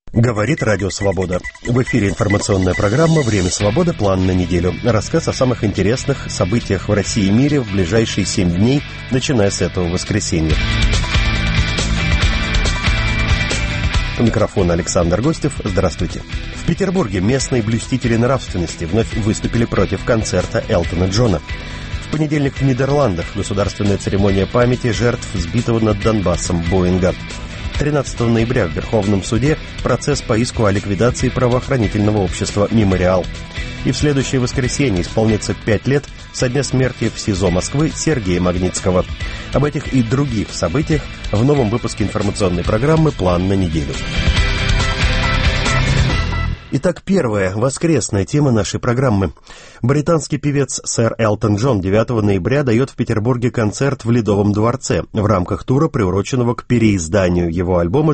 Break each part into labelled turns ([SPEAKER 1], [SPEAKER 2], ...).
[SPEAKER 1] Говорит Радио Свобода. В эфире информационная программа «Время свободы. План на неделю». Рассказ о самых интересных событиях в России и мире в ближайшие 7 дней, начиная с этого воскресенья. У микрофона Александр Гостев. Здравствуйте. В Петербурге местные блюстители нравственности вновь выступили против концерта Элтона Джона. В понедельник в Нидерландах государственная церемония памяти жертв сбитого над Донбассом Боинга. 13 ноября в Верховном суде процесс по иску о ликвидации правоохранительного общества «Мемориал». И в следующее воскресенье исполнится 5 лет со дня смерти в СИЗО Москвы Сергея Магнитского. Об этих и других событиях в новом выпуске информационной программы «План на неделю». Итак, первая воскресная тема нашей программы. Британский певец сэр Элтон Джон 9 ноября дает в Петербурге концерт в Ледовом дворце в рамках тура, приуроченного к переизданию его альбома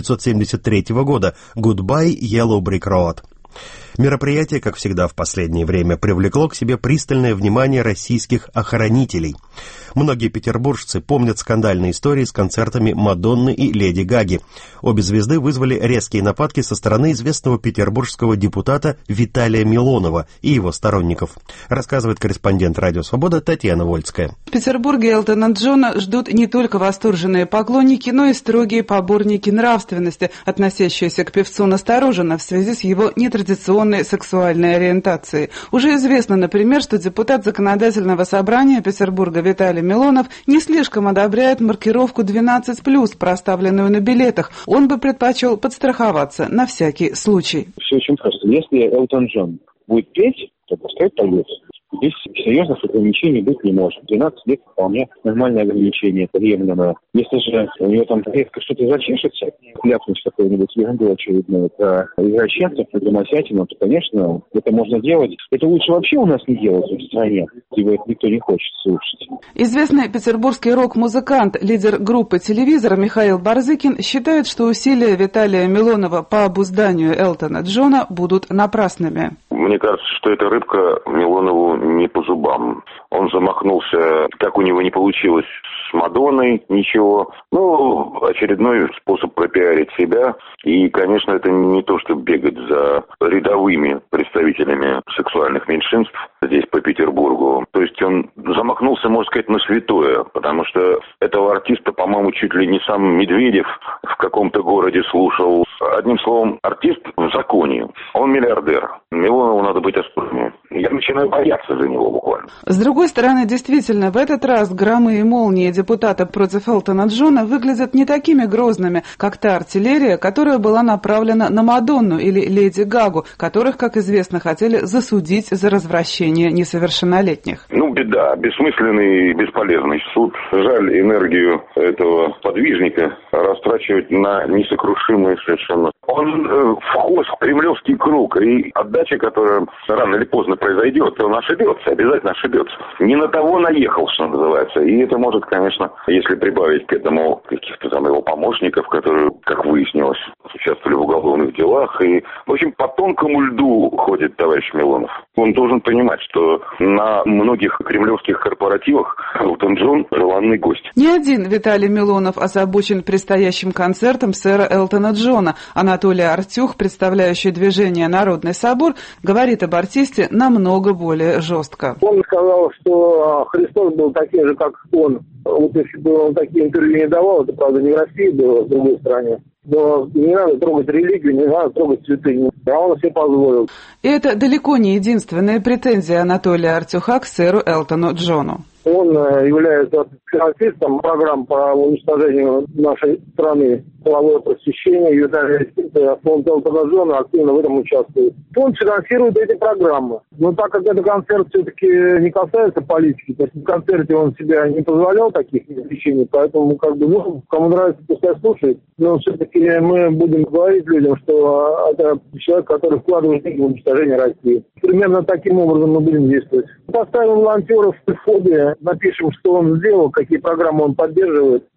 [SPEAKER 1] 1973 года «Goodbye Yellow Brick Road». Мероприятие, как всегда в последнее время, привлекло к себе пристальное внимание российских охранителей. Многие петербуржцы помнят скандальные истории с концертами Мадонны и Леди Гаги. Обе звезды вызвали резкие нападки со стороны известного петербургского депутата Виталия Милонова и его сторонников, рассказывает корреспондент «Радио Свобода» Татьяна Вольская.
[SPEAKER 2] В Петербурге Элтона Джона ждут не только восторженные поклонники, но и строгие поборники нравственности, относящиеся к певцу настороженно в связи с его нетрадиционной сексуальной ориентацией. Уже известно, например, что депутат Законодательного собрания Петербурга Виталий Милонов не слишком одобряет маркировку 12+, проставленную на билетах. Он бы предпочел подстраховаться на всякий случай.
[SPEAKER 3] Все очень просто. Если Элтон Джон будет петь, то пускай поет. Здесь серьезных ограничений быть не может. 12 лет вполне нормальное ограничение, приемлемое. Если же у него там резко что-то зачешется, ляпнуть какую-нибудь ерунду очередную про извращенцев, про гомосятину, то, конечно, это можно делать. Это лучше вообще у нас не делать в стране, где это никто не хочет слушать.
[SPEAKER 2] Известный петербургский рок-музыкант, лидер группы «Телевизор» Михаил Барзыкин считает, что усилия Виталия Милонова по обузданию Элтона Джона будут напрасными.
[SPEAKER 4] Мне кажется, что эта рыбка Милонову не по зубам. Он замахнулся, как у него не получилось с Мадонной, ничего. Очередной способ пропиарить себя. И, конечно, это не то, чтобы бегать за рядовыми представителями сексуальных меньшинств здесь по Петербургу. То есть он замахнулся, можно сказать, на святое, потому что этого артиста, по-моему, чуть ли не сам Медведев в каком-то городе слушал. Одним словом, артист в законе. Он миллиардер. Милонову надо быть осторожнее. Я начинаю бояться за него буквально.
[SPEAKER 2] С другой стороны, действительно, в этот раз громы и молнии депутата против Элтона Джона выглядят не такими грозными, как та артиллерия, которая была направлена на Мадонну или Леди Гагу, которых, как известно, хотели засудить за развращение несовершеннолетних.
[SPEAKER 4] Беда. Бессмысленный и бесполезный суд. Жаль энергию этого подвижника растрачивать на несокрушимые совершенно. Он вхож в кремлевский круг, и отдача, которая рано или поздно произойдет, он ошибется, обязательно ошибется. Не на того наехал, что называется. И это может, конечно, если прибавить к этому каких-то там его помощников, которые, как выяснилось, участвовали в уголовных делах. И, в общем, по тонкому льду ходит товарищ Милонов. Он должен понимать, что на многих кремлевских корпоративах Элтон Джон – желанный гость.
[SPEAKER 2] Не один Виталий Милонов озабочен предстоящим концертом сэра Элтона Джона. Анатолий Артюх, представляющий движение «Народный собор», говорит об артисте намного более жестко.
[SPEAKER 5] Он сказал, что Христос был таким же, как он. Вот если бы он такие интервью не давал, это, правда, не в России было, в другой стране. Но не надо трогать религию, не надо трогать святыню. А он себе позволил.
[SPEAKER 2] И это далеко не единственная претензия Анатолия Артюха к сэру Элтону Джону.
[SPEAKER 5] Он является финансистом программ по уничтожению нашей страны, половое просвещение, юдоизм, фонд Элтона Джона активно в этом участвует. Он финансирует эти программы. Но так как этот концерт все-таки не касается политики, то есть в концерте он себя не позволял таких вещей, поэтому кому нравится, пускай слушает. Но все-таки мы будем говорить людям, что это человек, который вкладывает деньги в уничтожение России. Примерно таким образом мы будем действовать. Поставим волонтеров в входе, напишем, что он сделал, какие программы он поддерживает.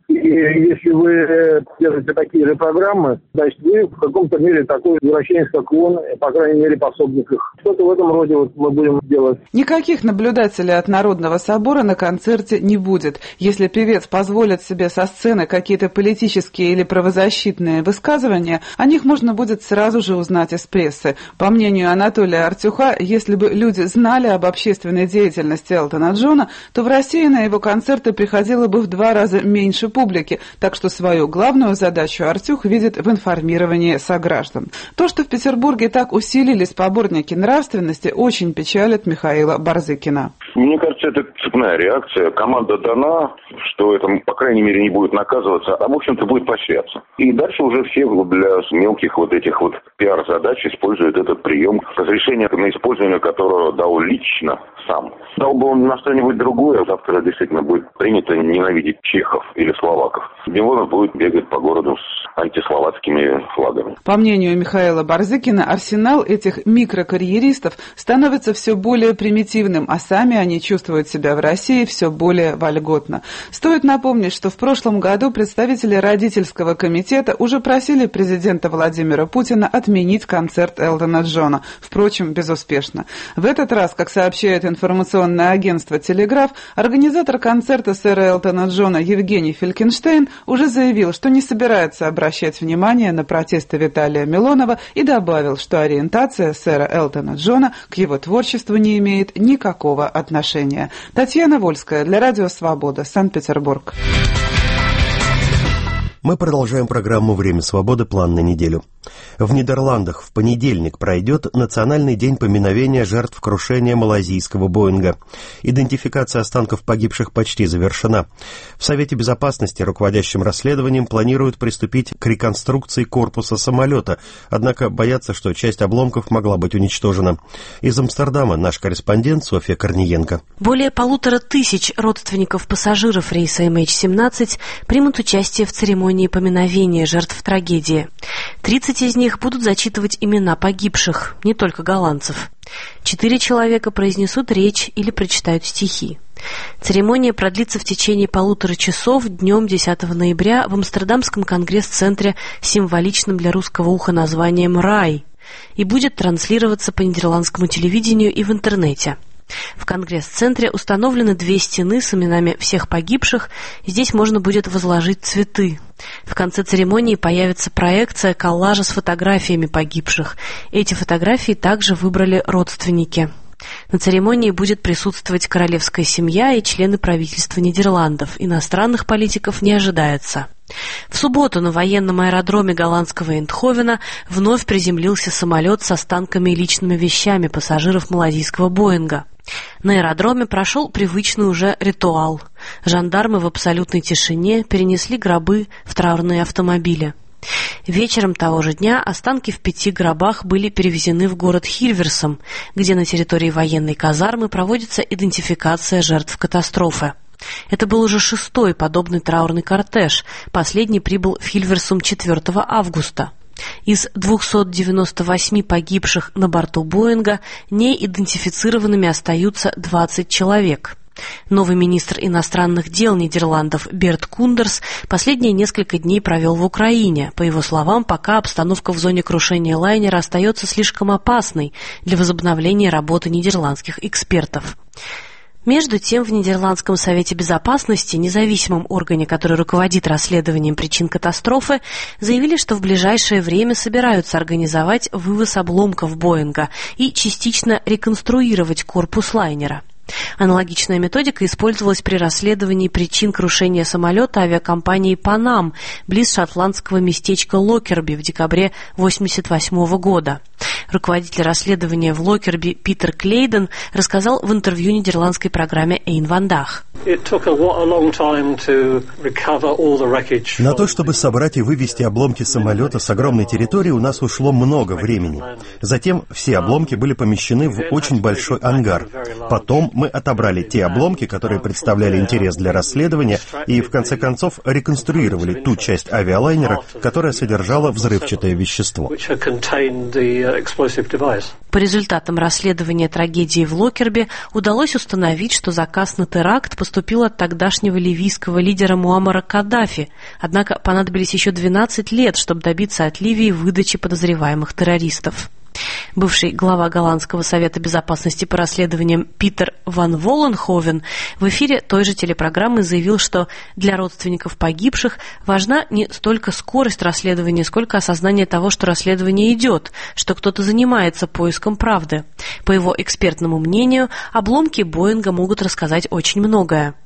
[SPEAKER 5] И если вы делаете такие же программы, значит, вы в каком-то мере такой извращенец, как он, по крайней мере, пособник их. Что-то в этом роде вот мы будем делать.
[SPEAKER 2] Никаких наблюдателей от Народного собора на концерте не будет. Если певец позволит себе со сцены какие-то политические или правозащитные высказывания, о них можно будет сразу же узнать из прессы. По мнению Анатолия Артюха, если бы люди знали об общественной деятельности Элтона Джона, то в России на его концерты приходило бы в 2 раза меньше публики, так что свою главную задачу Артюх видит в информировании сограждан. То, что в Петербурге так усилились поборники нравственности, очень печалит Михаила Барзыкина.
[SPEAKER 4] Мне кажется, это цепная реакция. Команда дана, что это, по крайней мере, не будет наказываться, а, в общем-то, будет поощряться. И дальше уже все для мелких вот этих вот пиар-задач используют этот прием, разрешение на использование которого дал лично сам. Дал бы он на что-нибудь другое, завтра действительно будет принято ненавидеть чехов или словаков. Него будет бегать по городу с антисловацкими флагами.
[SPEAKER 2] По мнению Михаила Барзыкина, арсенал этих микрокарьеристов становится все более примитивным, а сами они чувствуют себя в России все более вольготно. Стоит напомнить, что в прошлом году представители родительского комитета уже просили президента Владимира Путина отменить концерт Элтона Джона. Впрочем, безуспешно. В этот раз, как сообщает информационное агентство «Телеграф», организатор концерта сэра Элтона Джона Евгений Фелькенштейн уже заявил, что не собирается обращать внимание на протесты Виталия Милонова и добавил, что ориентация сэра Элтона Джона к его творчеству не имеет никакого отношения. Татьяна Вольская для Радио Свобода, Санкт-Петербург.
[SPEAKER 1] Мы продолжаем программу «Время свободы. План на неделю». В Нидерландах в понедельник пройдет Национальный день поминовения жертв крушения малайзийского «Боинга». Идентификация останков погибших почти завершена. В Совете Безопасности, руководящим расследованием, планируют приступить к реконструкции корпуса самолета, однако боятся, что часть обломков могла быть уничтожена. Из Амстердама наш корреспондент Софья Корниенко.
[SPEAKER 6] Более 1500 родственников пассажиров рейса MH17 примут участие в церемонии поминовения жертв трагедии. 30 из них будут зачитывать имена погибших, не только голландцев. 4 человека произнесут речь или прочитают стихи. Церемония продлится в течение 1,5 часов днем 10 ноября в Амстердамском конгресс-центре с символичным для русского уха названием «Рай» и будет транслироваться по нидерландскому телевидению и в интернете. В конгресс-центре установлены 2 стены с именами всех погибших, здесь можно будет возложить цветы. В конце церемонии появится проекция коллажа с фотографиями погибших. Эти фотографии также выбрали родственники. На церемонии будет присутствовать королевская семья и члены правительства Нидерландов. Иностранных политиков не ожидается. В субботу на военном аэродроме голландского Эндховена вновь приземлился самолет с останками и личными вещами пассажиров малайзийского «Боинга». На аэродроме прошел привычный уже ритуал. Жандармы в абсолютной тишине перенесли гробы в траурные автомобили. Вечером того же дня останки в 5 гробах были перевезены в город Хильверсом, где на территории военной казармы проводится идентификация жертв катастрофы. Это был уже 6-й подобный траурный кортеж. Последний прибыл в Хильверсум 4 августа. Из 298 погибших на борту «Боинга» неидентифицированными остаются 20 человек. Новый министр иностранных дел Нидерландов Берт Кундерс последние несколько дней провел в Украине. По его словам, пока обстановка в зоне крушения лайнера остается слишком опасной для возобновления работы нидерландских экспертов. Между тем, в Нидерландском совете безопасности, независимом органе, который руководит расследованием причин катастрофы, заявили, что в ближайшее время собираются организовать вывоз обломков «Боинга» и частично реконструировать корпус лайнера. Аналогичная методика использовалась при расследовании причин крушения самолета авиакомпании «Панам» близ шотландского местечка Локерби в декабре 1988 года. Руководитель расследования в Локерби Питер Клейден рассказал в интервью нидерландской программе «Эйн Вандах».
[SPEAKER 1] На то, чтобы собрать и вывести обломки самолета с огромной территории, у нас ушло много времени. Затем все обломки были помещены в очень большой ангар. Потом мы отобрали те обломки, которые представляли интерес для расследования, и в конце концов реконструировали ту часть авиалайнера, которая содержала взрывчатое вещество.
[SPEAKER 6] По результатам расследования трагедии в Локерби удалось установить, что заказ на теракт поступил от тогдашнего ливийского лидера Муаммара Каддафи, однако понадобились еще 12 лет, чтобы добиться от Ливии выдачи подозреваемых террористов. Бывший глава Голландского совета безопасности по расследованиям Питер ван Воленховен в эфире той же телепрограммы заявил, что для родственников погибших важна не столько скорость расследования, сколько осознание того, что расследование идет, что кто-то занимается поиском правды. По его экспертному мнению, обломки Боинга могут рассказать очень многое.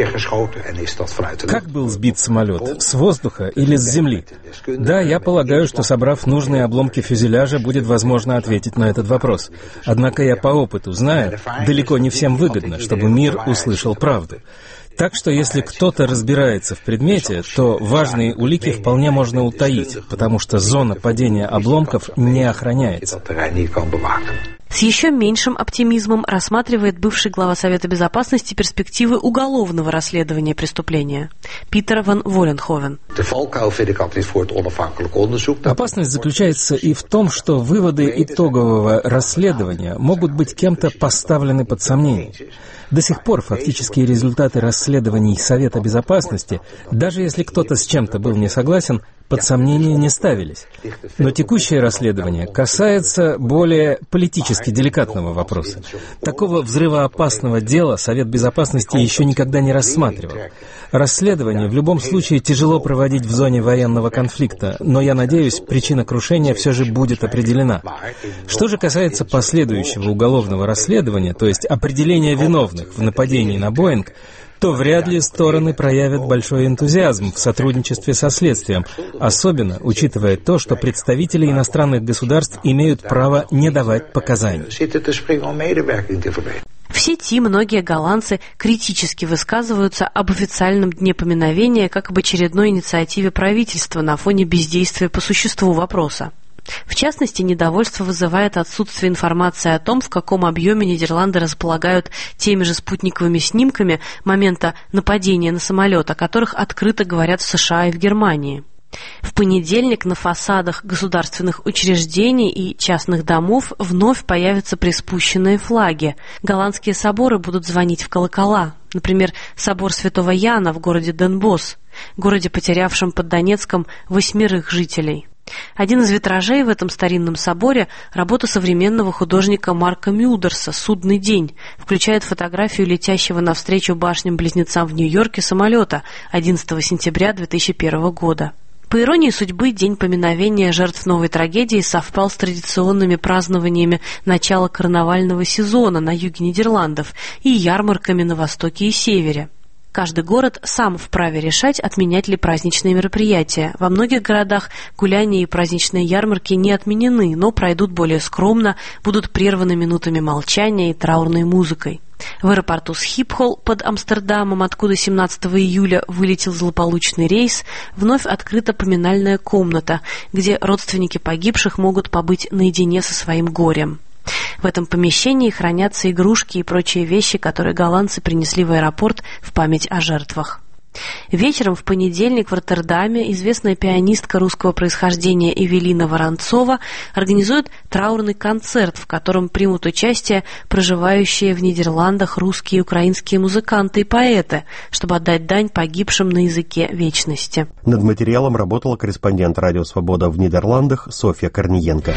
[SPEAKER 7] Как был сбит самолет? С воздуха или с земли? Да, я полагаю, что, собрав нужные обломки фюзеляжа, будет возможно ответить на этот вопрос. Однако я по опыту знаю, далеко не всем выгодно, чтобы мир услышал правду. Так что если кто-то разбирается в предмете, то важные улики вполне можно утаить, потому что зона падения обломков не охраняется.
[SPEAKER 6] С еще меньшим оптимизмом рассматривает бывший глава Совета Безопасности перспективы уголовного расследования преступления. Питер ван Воленховен.
[SPEAKER 7] Опасность заключается и в том, что выводы итогового расследования могут быть кем-то поставлены под сомнение. До сих пор фактические результаты расследований Совета Безопасности, даже если кто-то с чем-то был не согласен, под сомнение не ставились. Но текущее расследование касается более политически деликатного вопроса. Такого взрывоопасного дела Совет Безопасности еще никогда не рассматривал. Расследование в любом случае тяжело проводить в зоне военного конфликта, но я надеюсь, причина крушения все же будет определена. Что же касается последующего уголовного расследования, то есть определения виновных в нападении на Боинг, то вряд ли стороны проявят большой энтузиазм в сотрудничестве со следствием, особенно учитывая то, что представители иностранных государств имеют право не давать показаний.
[SPEAKER 6] В сети многие голландцы критически высказываются об официальном дне поминовения как об очередной инициативе правительства на фоне бездействия по существу вопроса. В частности, недовольство вызывает отсутствие информации о том, в каком объеме Нидерланды располагают теми же спутниковыми снимками момента нападения на самолет, о которых открыто говорят в США и в Германии. В понедельник на фасадах государственных учреждений и частных домов вновь появятся приспущенные флаги. Голландские соборы будут звонить в колокола. Например, собор Святого Яна в городе Ден Босш, городе, потерявшем под Донецком 8 жителей. Один из витражей в этом старинном соборе – работа современного художника Марка Мюлдерса «Судный день», включает фотографию летящего навстречу башням-близнецам в Нью-Йорке самолета 11 сентября 2001 года. По иронии судьбы, день поминовения жертв новой трагедии совпал с традиционными празднованиями начала карнавального сезона на юге Нидерландов и ярмарками на востоке и севере. Каждый город сам вправе решать, отменять ли праздничные мероприятия. Во многих городах гуляния и праздничные ярмарки не отменены, но пройдут более скромно, будут прерваны минутами молчания и траурной музыкой. В аэропорту Схипхол под Амстердамом, откуда 17 июля вылетел злополучный рейс, вновь открыта поминальная комната, где родственники погибших могут побыть наедине со своим горем. В этом помещении хранятся игрушки и прочие вещи, которые голландцы принесли в аэропорт в память о жертвах. Вечером в понедельник в Роттердаме известная пианистка русского происхождения Эвелина Воронцова организует траурный концерт, в котором примут участие проживающие в Нидерландах русские и украинские музыканты и поэты, чтобы отдать дань погибшим на языке вечности.
[SPEAKER 1] Над материалом работала корреспондент «Радио Свобода» в Нидерландах Софья Корниенко.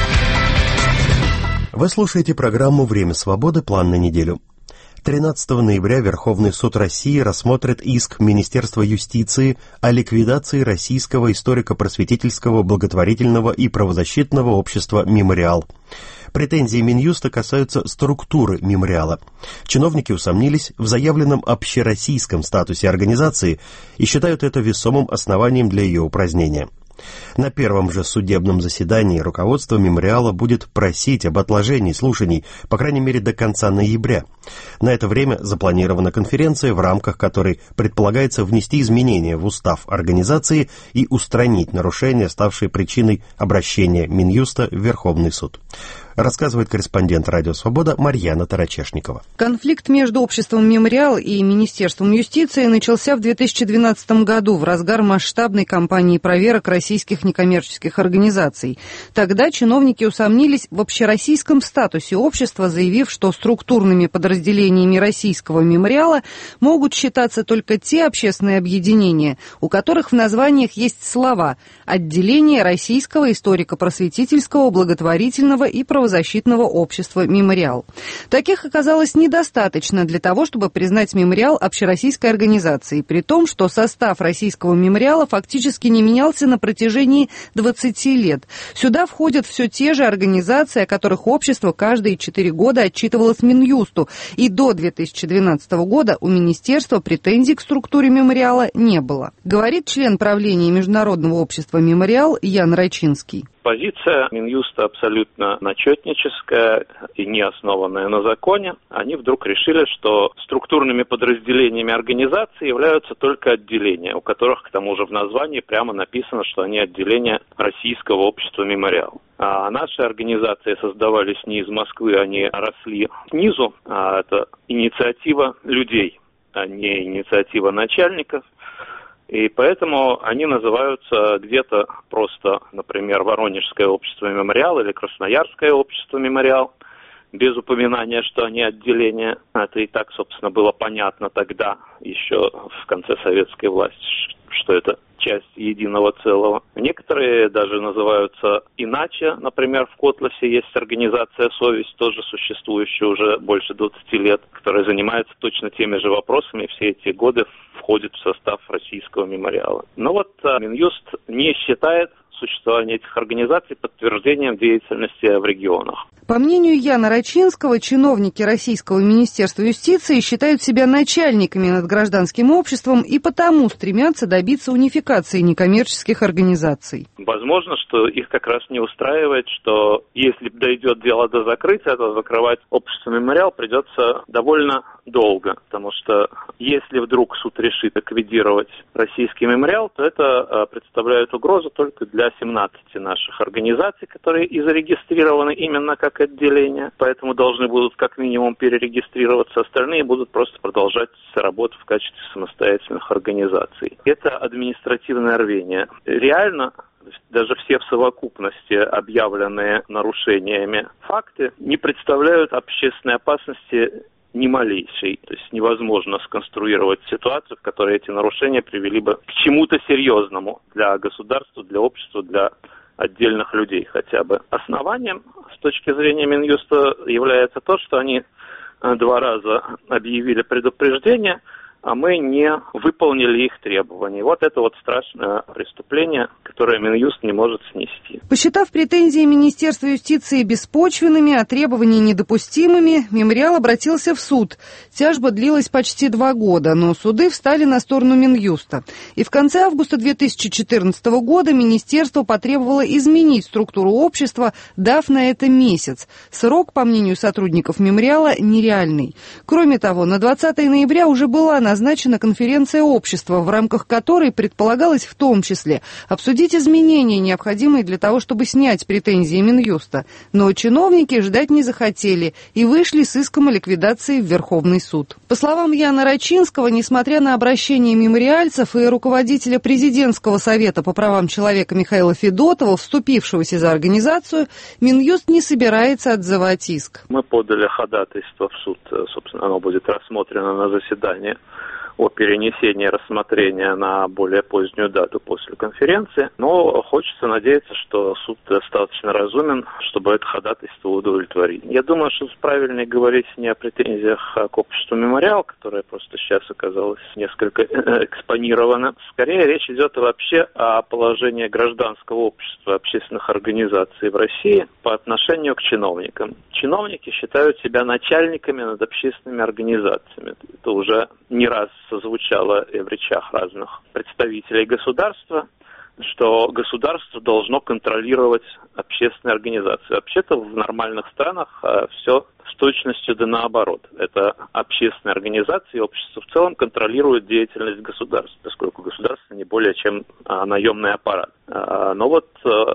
[SPEAKER 1] Вы слушаете программу «Время свободы. План на неделю». 13 ноября Верховный суд России рассмотрит иск Министерства юстиции о ликвидации Российского историко-просветительского, благотворительного и правозащитного общества «Мемориал». Претензии Минюста касаются структуры «Мемориала». Чиновники усомнились в заявленном общероссийском статусе организации и считают это весомым основанием для ее упразднения. На первом же судебном заседании руководство «Мемориала» будет просить об отложении слушаний, по крайней мере, до конца ноября. На это время запланирована конференция, в рамках которой предполагается внести изменения в устав организации и устранить нарушения, ставшие причиной обращения Минюста в Верховный суд. рассказывает корреспондент «Радио Свобода» Марьяна Тарачешникова.
[SPEAKER 8] Конфликт между обществом «Мемориал» и Министерством юстиции начался в 2012 году в разгар масштабной кампании проверок российских некоммерческих организаций. Тогда чиновники усомнились в общероссийском статусе общества, заявив, что структурными подразделениями российского «Мемориала» могут считаться только те общественные объединения, у которых в названиях есть слова «Отделение Российского историко-просветительского, благотворительного и правозащитного общества «Мемориал». Таких оказалось недостаточно для того, чтобы признать «Мемориал» общероссийской организацией, при том, что состав российского «Мемориала» фактически не менялся на протяжении 20 лет. Сюда входят все те же организации, о которых общество каждые 4 года отчитывалось Минюсту, и до 2012 года у Министерства претензий к структуре «Мемориала» не было. Говорит член правления Международного общества «Мемориал» Ян Рачинский.
[SPEAKER 9] Позиция Минюста абсолютно начетническая и не основанная на законе. Они вдруг решили, что структурными подразделениями организации являются только отделения, у которых, к тому же, в названии прямо написано, что они отделения Российского общества «Мемориал». А наши организации создавались не из Москвы, они росли снизу. Это инициатива людей, а не инициатива начальников. И поэтому они называются где-то просто, например, Воронежское общество «Мемориал» или Красноярское общество «Мемориал», без упоминания, что они отделения. Это и так, собственно, было понятно тогда, еще в конце советской власти, что это часть единого целого. Некоторые даже называются иначе. Например, в Котласе есть организация «Совесть», тоже существующая уже больше 20 лет, которая занимается точно теми же вопросами и все эти годы входит в состав российского «Мемориала». Но вот Минюст не считает существование этих организаций подтверждением деятельности в регионах.
[SPEAKER 8] По мнению Яна Рачинского, чиновники Российского Министерства юстиции считают себя начальниками над гражданским обществом и потому стремятся добиться унификации некоммерческих организаций.
[SPEAKER 9] Возможно, что их как раз не устраивает, что если дойдет дело до закрытия, то закрывать общество «Мемориал» придется довольно долго, потому что если вдруг суд решит ликвидировать российский «Мемориал», то это представляет угрозу только для 17 наших организаций, которые и зарегистрированы именно как отделения, поэтому должны будут как минимум перерегистрироваться, остальные будут просто продолжать работу в качестве самостоятельных организаций. Это административное рвение. Реально, даже все в совокупности объявленные нарушениями факты не представляют общественной опасности ни малейшей. То есть невозможно сконструировать ситуацию, в которой эти нарушения привели бы к чему-то серьезному для государства, для общества, для отдельных людей хотя бы. Основанием с точки зрения Минюста является то, что они 2 раза объявили предупреждение, а мы не выполнили их требований. Вот это вот страшное преступление, которое Минюст не может снести.
[SPEAKER 8] Посчитав претензии Министерства юстиции беспочвенными, а требования недопустимыми, «Мемориал» обратился в суд. Тяжба длилась почти 2 года, но суды встали на сторону Минюста. И в конце августа 2014 года министерство потребовало изменить структуру общества, дав на это месяц. Срок, по мнению сотрудников «Мемориала», нереальный. Кроме того, на 20 ноября уже была назначена конференция общества, в рамках которой предполагалось в том числе обсудить изменения, необходимые для того, чтобы снять претензии Минюста. Но чиновники ждать не захотели и вышли с иском о ликвидации в Верховный суд. По словам Яна Рачинского, несмотря на обращение мемориальцев и руководителя президентского совета по правам человека Михаила Федотова, вступившегося за организацию, Минюст не собирается отзывать иск.
[SPEAKER 9] Мы подали ходатайство в суд, собственно, оно будет рассмотрено на заседании о перенесении рассмотрения на более позднюю дату после конференции. Но хочется надеяться, что суд достаточно разумен, чтобы это ходатайство удовлетворить. Я думаю, что правильнее говорить не о претензиях к обществу «Мемориал», которое просто сейчас оказалось несколько экспонировано. Скорее речь идет вообще о положении гражданского общества, общественных организаций в России по отношению к чиновникам. Чиновники считают себя начальниками над общественными организациями. Это уже не раз созвучало и в речах разных представителей государства, что государство должно контролировать общественные организации. Вообще-то в нормальных странах все с точностью да наоборот. Это общественные организации и общество в целом контролируют деятельность государства, поскольку государство не более чем наемный аппарат. Но вот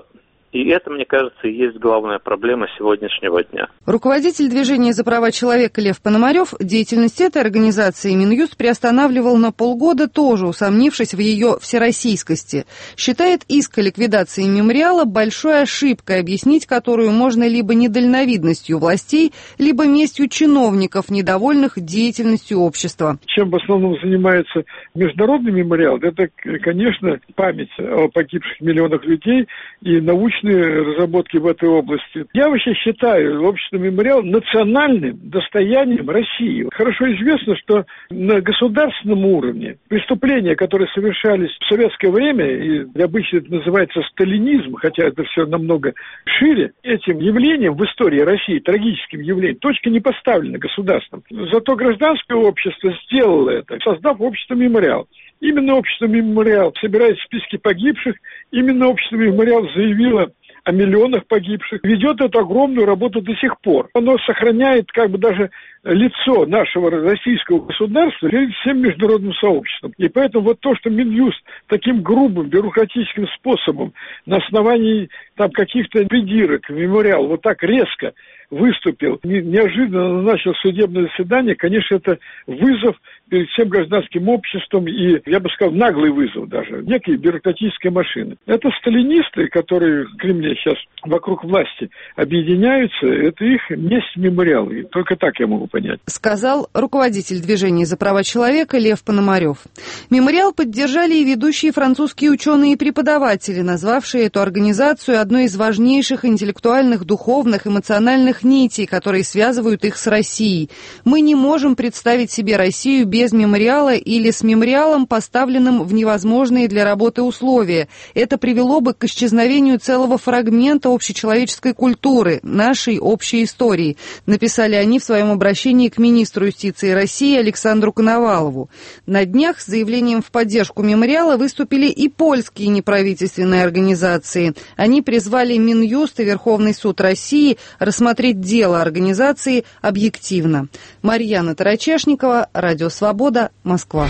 [SPEAKER 9] И это, мне кажется, и есть главная проблема сегодняшнего дня.
[SPEAKER 8] Руководитель движения за права человека Лев Пономарев деятельность этой организации Минюст приостанавливал на полгода, тоже усомнившись в ее всероссийскости. Считает иск о ликвидации мемориала большой ошибкой, объяснить которую можно либо недальновидностью властей, либо местью чиновников, недовольных деятельностью общества.
[SPEAKER 10] Чем в основном занимается международный мемориал, это, конечно, память о погибших миллионах людей и научные разработки в этой области. Я вообще считаю общество мемориал национальным достоянием России. Хорошо известно, что на государственном уровне преступления, которые совершались в советское время, и обычно это называется сталинизм, хотя это все намного шире, этим явлением в истории России, трагическим явлением, точка не поставлена государством. Зато гражданское общество сделало это, создав общество мемориал. Именно общество мемориал собирает списки погибших, именно общество мемориал заявило о миллионах погибших, ведет эту огромную работу до сих пор. Оно сохраняет даже лицо нашего российского государства перед всем международным сообществом. И поэтому вот то, что Минюст таким грубым бюрократическим способом на основании каких-то придирок мемориал вот так резко выступил, неожиданно начал судебное заседание, конечно, это вызов перед всем гражданским обществом и, я бы сказал, наглый вызов даже, некой бюрократической машины. Это сталинисты, которые в Кремле сейчас вокруг власти объединяются, это их месть мемориал. И только так я могу понять.
[SPEAKER 8] Сказал руководитель движения за права человека Лев Пономарев. Мемориал поддержали и ведущие французские ученые и преподаватели, назвавшие эту организацию одной из важнейших интеллектуальных, духовных, эмоциональных нитей, которые связывают их с Россией. Мы не можем представить себе Россию без мемориала или с мемориалом, поставленным в невозможные для работы условия. Это привело бы к исчезновению целого фрагмента общечеловеческой культуры, нашей общей истории, написали они в своем обращении к министру юстиции России Александру Коновалову. На днях с заявлением в поддержку мемориала выступили и польские неправительственные организации. Они призвали Минюст и Верховный суд России рассмотреть дело организации объективно. Марьяна Тарачешникова, Радио Свобода, Москва.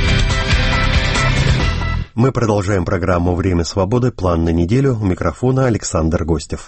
[SPEAKER 1] Мы продолжаем программу «Время свободы. План на неделю». У микрофона Александр Гостев.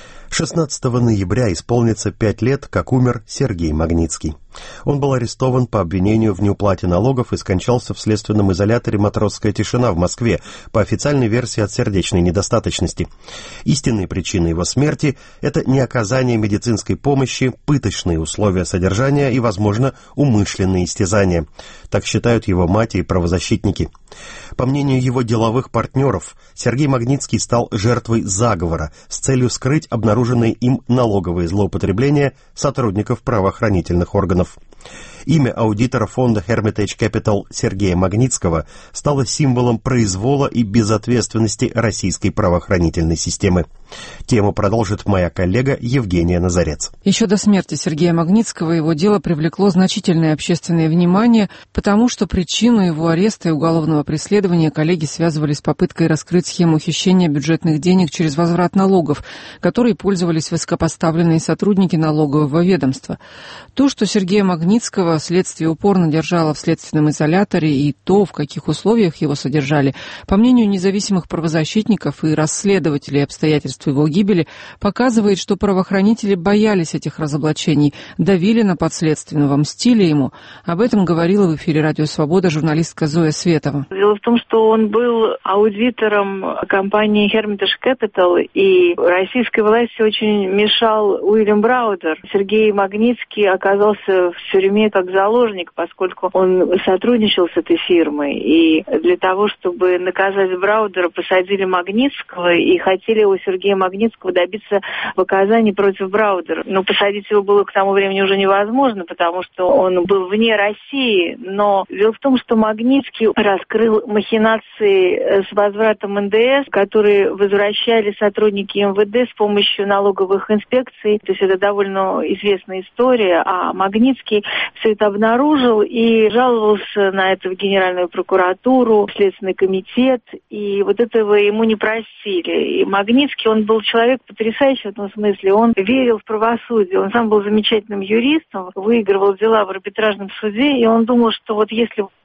[SPEAKER 1] 16 ноября исполнится 5 лет, как умер Сергей Магнитский. Он был арестован по обвинению в неуплате налогов и скончался в следственном изоляторе «Матросская тишина» в Москве, по официальной версии от сердечной недостаточности. Истинные причины его смерти – это неоказание медицинской помощи, пыточные условия содержания и, возможно, умышленные истязания. Так считают его мать и правозащитники. По мнению его деловых партнеров, Сергей Магнитский стал жертвой заговора с целью скрыть обнаруженные им налоговые злоупотребления сотрудников правоохранительных органов. Имя аудитора фонда Hermitage Capital Сергея Магнитского стало символом произвола и безответственности российской правоохранительной системы. Тему продолжит моя коллега Евгения Назарец.
[SPEAKER 11] Еще до смерти Сергея Магнитского его дело привлекло значительное общественное внимание, потому что причину его ареста и уголовного преследования коллеги связывали с попыткой раскрыть схему хищения бюджетных денег через возврат налогов, которой пользовались высокопоставленные сотрудники налогового ведомства. То, что Сергея Магнитского следствие упорно держало в следственном изоляторе, и то, в каких условиях его содержали, по мнению независимых правозащитников и расследователей обстоятельств его гибели, показывает, что правоохранители боялись этих разоблачений, давили на подследственного, мстили ему. Об этом говорила в эфире «Радио Свобода» журналистка Зоя Светова.
[SPEAKER 12] Дело в том, что он был аудитором компании Hermitage Capital, и российской власти очень мешал Уильям Браудер. Сергей Магнитский оказался в тюрьме как заложник, поскольку он сотрудничал с этой фирмой. И для того, чтобы наказать Браудера, посадили Магнитского и хотели у Сергея Магнитского добиться показаний против Браудера. Но посадить его было к тому времени уже невозможно, потому что он был вне России. Но дело в том, что Магнитский раскрыл махинации с возвратом НДС, которые возвращали сотрудники МВД с помощью налоговых инспекций. То есть это довольно известная история. А Магнитский все это обнаружил и жаловался на это в Генеральную прокуратуру, в Следственный комитет. И вот этого ему не простили. И Магнитский, он был человек потрясающий в этом смысле. Он верил в правосудие. Он сам был замечательным юристом, выигрывал дела в арбитражном суде. И он думал, что вот если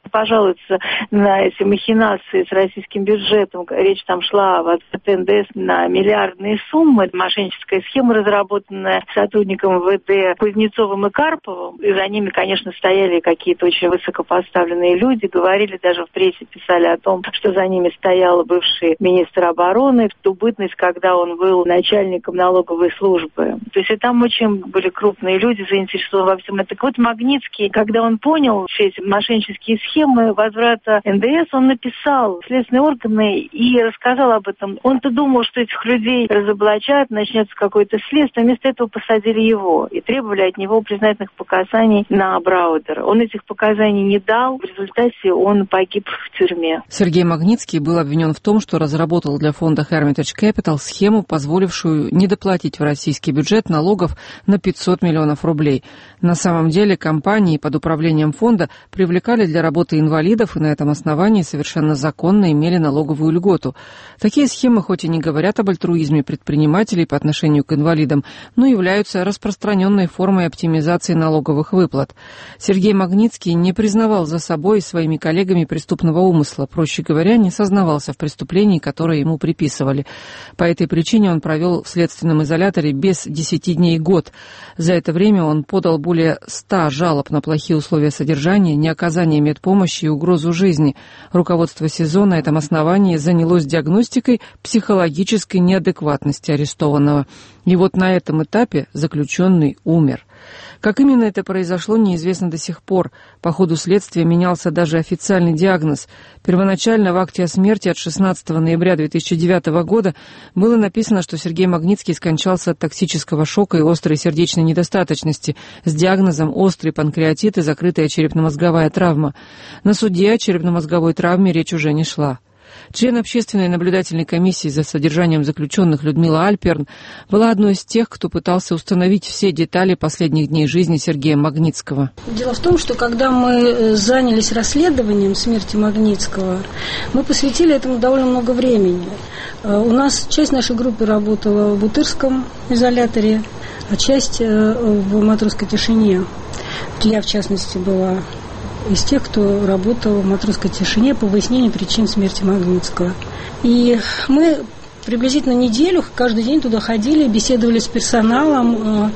[SPEAKER 12] пожалуются на эти махинации с российским бюджетом. Речь там шла от НДС на миллиардные суммы. Мошенническая схема, разработанная сотрудником МВД Кузнецовым и Карповым. И за ними, конечно, стояли какие-то очень высокопоставленные люди. Говорили, даже в прессе писали о том, что за ними стоял бывший министр обороны в ту бытность, когда он был начальником налоговой службы. То есть и там очень были крупные люди заинтересованы во всем этом. Так вот, Магнитский, когда он понял все эти мошеннические схемы возврата НДС, он написал в следственные органы и рассказал об этом. Он-то думал, что этих людей разоблачат, начнется какое-то следствие. Вместо этого посадили его и требовали от него признательных показаний на Браудера. Он этих показаний не дал. В результате он погиб в тюрьме.
[SPEAKER 11] Сергей Магнитский был обвинен в том, что разработал для фонда Hermitage Capital схему, позволившую недоплатить в российский бюджет налогов на 500 миллионов рублей. На самом деле компании под управлением фонда привлекали для работы инвалидов и на этом основании совершенно законно имели налоговую льготу. Такие схемы хоть и не говорят об альтруизме предпринимателей по отношению к инвалидам, но являются распространенной формой оптимизации налоговых выплат. Сергей Магнитский не признавал за собой и своими коллегами преступного умысла, проще говоря, не сознавался в преступлении, которое ему приписывали. По этой причине он провел в следственном изоляторе без 10 дней год. За это время он подал более 100 жалоб на плохие условия содержания, неоказание медпомощи и угрозу жизни. Руководство СИЗО на этом основании занялось диагностикой психологической неадекватности арестованного. И вот на этом этапе заключенный умер. Как именно это произошло, неизвестно до сих пор. По ходу следствия менялся даже официальный диагноз. Первоначально в акте о смерти от 16 ноября 2009 года было написано, что Сергей Магнитский скончался от токсического шока и острой сердечной недостаточности с диагнозом острый панкреатит и закрытая черепно-мозговая травма. На суде о черепно-мозговой травме речь уже не шла. Член общественной наблюдательной комиссии за содержанием заключенных Людмила Альперн была одной из тех, кто пытался установить все детали последних дней жизни Сергея Магнитского.
[SPEAKER 13] Дело в том, что когда мы занялись расследованием смерти Магнитского, мы посвятили этому довольно много времени. У нас часть нашей группы работала в Бутырском изоляторе, а часть в Матросской тишине. Я, в частности, была из тех, кто работал в Матросской тишине по выяснению причин смерти Магнитского. И мы приблизительно неделю каждый день туда ходили, беседовали с персоналом,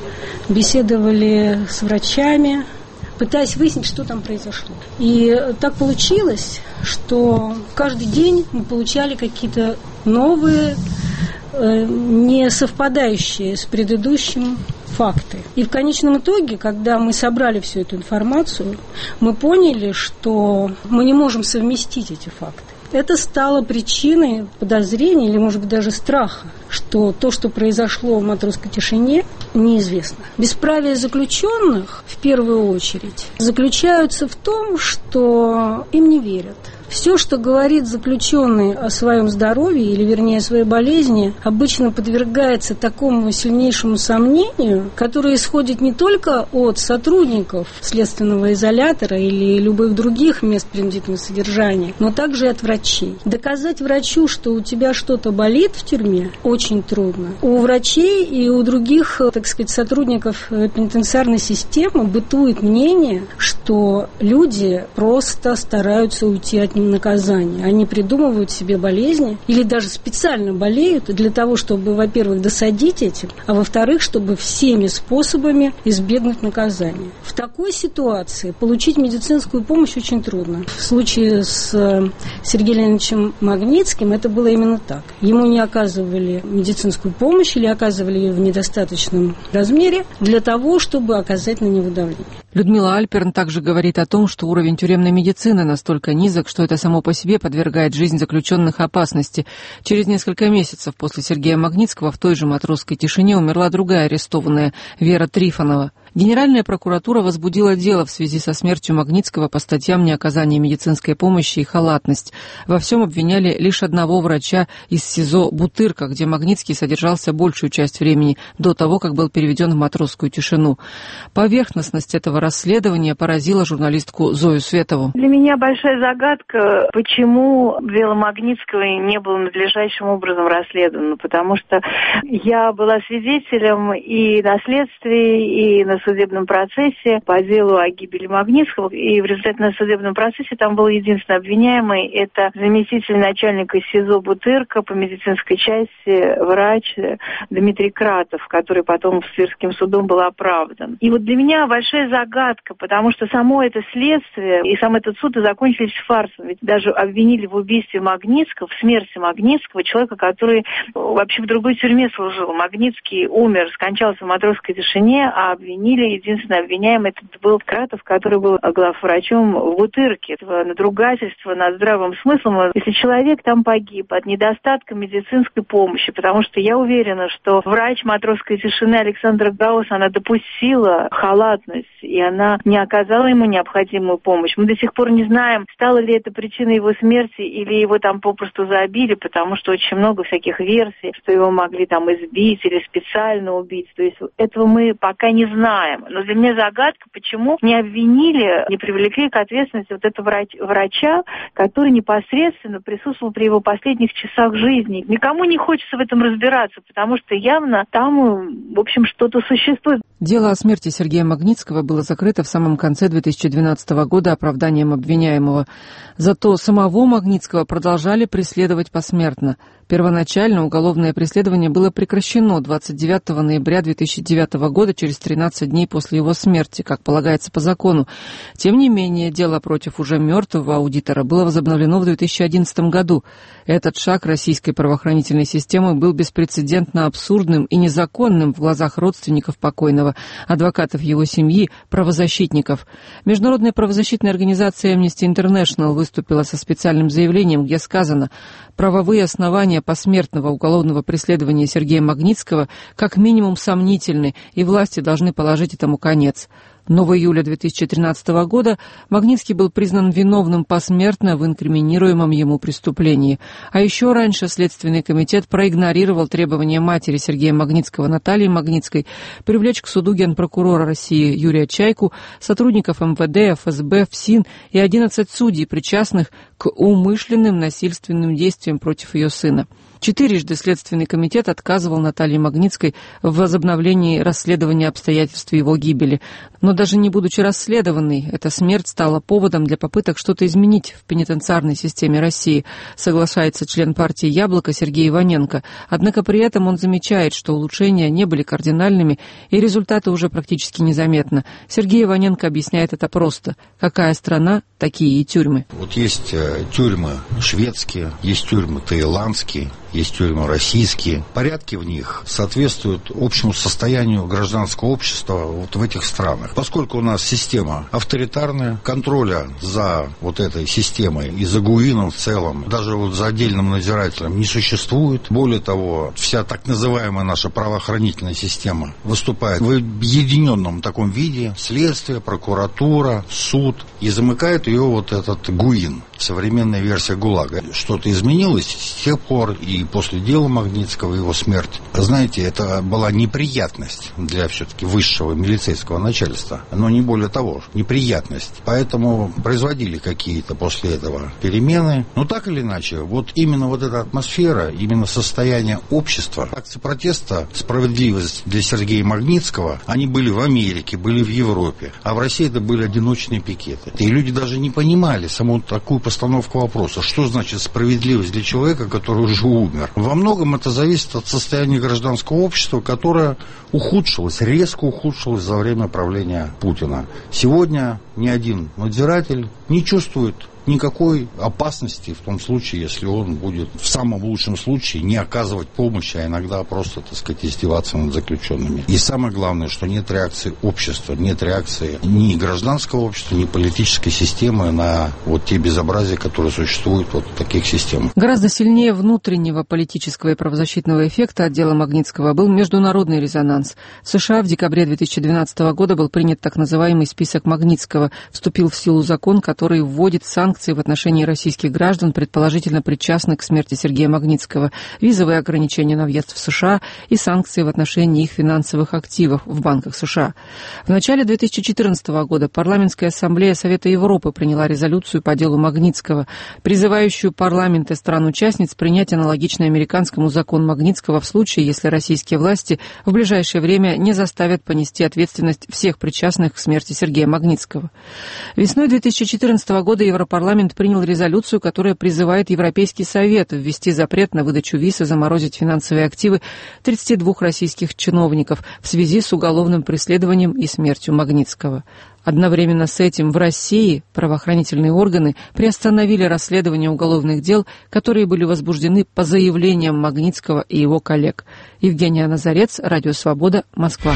[SPEAKER 13] беседовали с врачами, пытаясь выяснить, что там произошло. И так получилось, что каждый день мы получали какие-то новые, не совпадающие с предыдущим факты. И в конечном итоге, когда мы собрали всю эту информацию, мы поняли, что мы не можем совместить эти факты. Это стало причиной подозрения или, может быть, даже страха, что то, что произошло в Матросской тишине, неизвестно. Бесправие заключенных, в первую очередь, заключаются в том, что им не верят. Все, что говорит заключенный о своем здоровье, или вернее о своей болезни, обычно подвергается такому сильнейшему сомнению, которое исходит не только от сотрудников следственного изолятора или любых других мест принудительного содержания, но также и от врачей. Доказать врачу, что у тебя что-то болит в тюрьме, очень трудно. У врачей и у других, так сказать, сотрудников пенитенциарной системы бытует мнение, что люди просто стараются уйти от наказания. Они придумывают себе болезни или даже специально болеют для того, чтобы, во-первых, досадить этим, а во-вторых, чтобы всеми способами избегнуть наказания. В такой ситуации получить медицинскую помощь очень трудно. В случае с Сергеем Леонидовичем Магнитским это было именно так. Ему не оказывали медицинскую помощь или оказывали ее в недостаточном размере для того, чтобы оказать на него давление.
[SPEAKER 11] Людмила Альперн также говорит о том, что уровень тюремной медицины настолько низок, что это само по себе подвергает жизнь заключенных опасности. Через несколько месяцев после Сергея Магнитского в той же Матросской тишине умерла другая арестованная, Вера Трифонова. Генеральная прокуратура возбудила дело в связи со смертью Магнитского по статьям неоказания медицинской помощи и халатность. Во всем обвиняли лишь одного врача из СИЗО Бутырка, где Магнитский содержался большую часть времени до того, как был переведен в Матросскую тишину. Поверхностность этого расследования поразила журналистку Зою Светову.
[SPEAKER 12] Для меня большая загадка, почему дело Магнитского не было надлежащим образом расследовано, потому что я была свидетелем и на следствии, и на судебном процессе по делу о гибели Магнитского, и в результате на судебном процессе там был единственный обвиняемый, это заместитель начальника СИЗО Бутырка по медицинской части, врач Дмитрий Кратов, который потом Свирским судом был оправдан. И вот для меня большая загадка, потому что само это следствие и сам этот суд и закончились фарсом. Ведь даже обвинили в убийстве Магнитского, в смерти Магнитского, человека, который вообще в другой тюрьме служил. Магнитский умер, скончался в Матросской тишине, а обвинили, единственный обвиняемый, это был Кратов, который был главврачом в Бутырке. Это надругательство над здравым смыслом. Если человек там погиб от недостатка медицинской помощи, потому что я уверена, что врач Матросской тишины Александра Гаус, она допустила халатность, и она не оказала ему необходимую помощь. Мы до сих пор не знаем, стало ли это причиной его смерти, или его там попросту забили, потому что очень много всяких версий, что его могли там избить или специально убить. То есть этого мы пока не знаем. Но для меня загадка, почему не обвинили, не привлекли к ответственности вот этого врача, который непосредственно присутствовал при его последних часах жизни. Никому не хочется в этом разбираться, потому что явно там, в общем, что-то существует.
[SPEAKER 11] Дело о смерти Сергея Магнитского было закрыто в самом конце 2012 года оправданием обвиняемого. Зато самого Магнитского продолжали преследовать посмертно. Первоначально уголовное преследование было прекращено 29 ноября 2009 года, через 13 дней после его смерти, как полагается по закону. Тем не менее, дело против уже мертвого аудитора было возобновлено в 2011 году. Этот шаг российской правоохранительной системы был беспрецедентно абсурдным и незаконным в глазах родственников покойного, адвокатов его семьи, правозащитников. Международная правозащитная организация Amnesty International выступила со специальным заявлением, где сказано: правовые основания посмертного уголовного преследования Сергея Магнитского как минимум сомнительны, и власти должны положить этому конец. Но в июле 2013 года Магнитский был признан виновным посмертно в инкриминируемом ему преступлении. А еще раньше Следственный комитет проигнорировал требования матери Сергея Магнитского Натальи Магнитской привлечь к суду генпрокурора России Юрия Чайку, сотрудников МВД, ФСБ, ФСИН и 11 судей, причастных к умышленным насильственным действиям против ее сына. 4-жды Следственный комитет отказывал Наталье Магнитской в возобновлении расследования обстоятельств его гибели. Но даже не будучи расследованной, эта смерть стала поводом для попыток что-то изменить в пенитенциарной системе России, соглашается член партии «Яблоко» Сергей Иваненко. Однако при этом он замечает, что улучшения не были кардинальными и результаты уже практически незаметны. Сергей Иваненко объясняет это просто. Какая страна, такие и тюрьмы.
[SPEAKER 14] Вот есть тюрьмы шведские, есть тюрьмы таиландские, есть тюрьмы российские. Порядки в них соответствуют общему состоянию гражданского общества вот в этих странах. Поскольку у нас система авторитарная, контроля за вот этой системой и за ГУИНом в целом, даже вот за отдельным надзирателем не существует. Более того, вся так называемая наша правоохранительная система выступает в объединенном таком виде: следствие, прокуратура, суд, и замыкает ее вот этот ГУИН, современная версия ГУЛАГа. Что-то изменилось с тех пор и после дела Магнитского, его смерть. Знаете, это была неприятность для все-таки высшего милицейского начальства, но не более того, неприятность. Поэтому производили какие-то после этого перемены. Но так или иначе, вот именно вот эта атмосфера, именно состояние общества, акции протеста, справедливость для Сергея Магнитского, они были в Америке, были в Европе, а в России это были одиночные пикеты. И люди даже не понимали саму такую постановку вопроса, что значит справедливость для человека, который уже умер. Во многом это зависит от состояния гражданского общества, которое ухудшилось, резко ухудшилось за время правления Путина. Сегодня ни один надзиратель не чувствует никакой опасности в том случае, если он будет в самом лучшем случае не оказывать помощи, а иногда просто, так сказать, издеваться над заключенными. И самое главное, что нет реакции общества, нет реакции ни гражданского общества, ни политической системы на вот те безобразия, которые существуют вот в таких системах.
[SPEAKER 11] Гораздо сильнее внутреннего политического и правозащитного эффекта от дела Магнитского был международный резонанс. В США в декабре 2012 года был принят так называемый список Магнитского. Вступил в силу закон, который вводит санкции санкции в отношении российских граждан, предположительно причастных к смерти Сергея Магнитского, визовые ограничения на въезд в США и санкции в отношении их финансовых активов в банках США. В начале 2014 года Парламентская ассамблея Совета Европы приняла резолюцию по делу Магнитского, призывающую парламенты стран-участниц принять аналогичный американскому закон Магнитского в случае, если российские власти в ближайшее время не заставят понести ответственность всех причастных к смерти Сергея Магнитского. Весной 2014 года Европарламент принял резолюцию, которая призывает Европейский Совет ввести запрет на выдачу виз и заморозить финансовые активы 32 российских чиновников в связи с уголовным преследованием и смертью Магнитского. Одновременно с этим в России правоохранительные органы приостановили расследование уголовных дел, которые были возбуждены по заявлениям Магнитского и его коллег. Евгения Назарец, Радио Свобода, Москва.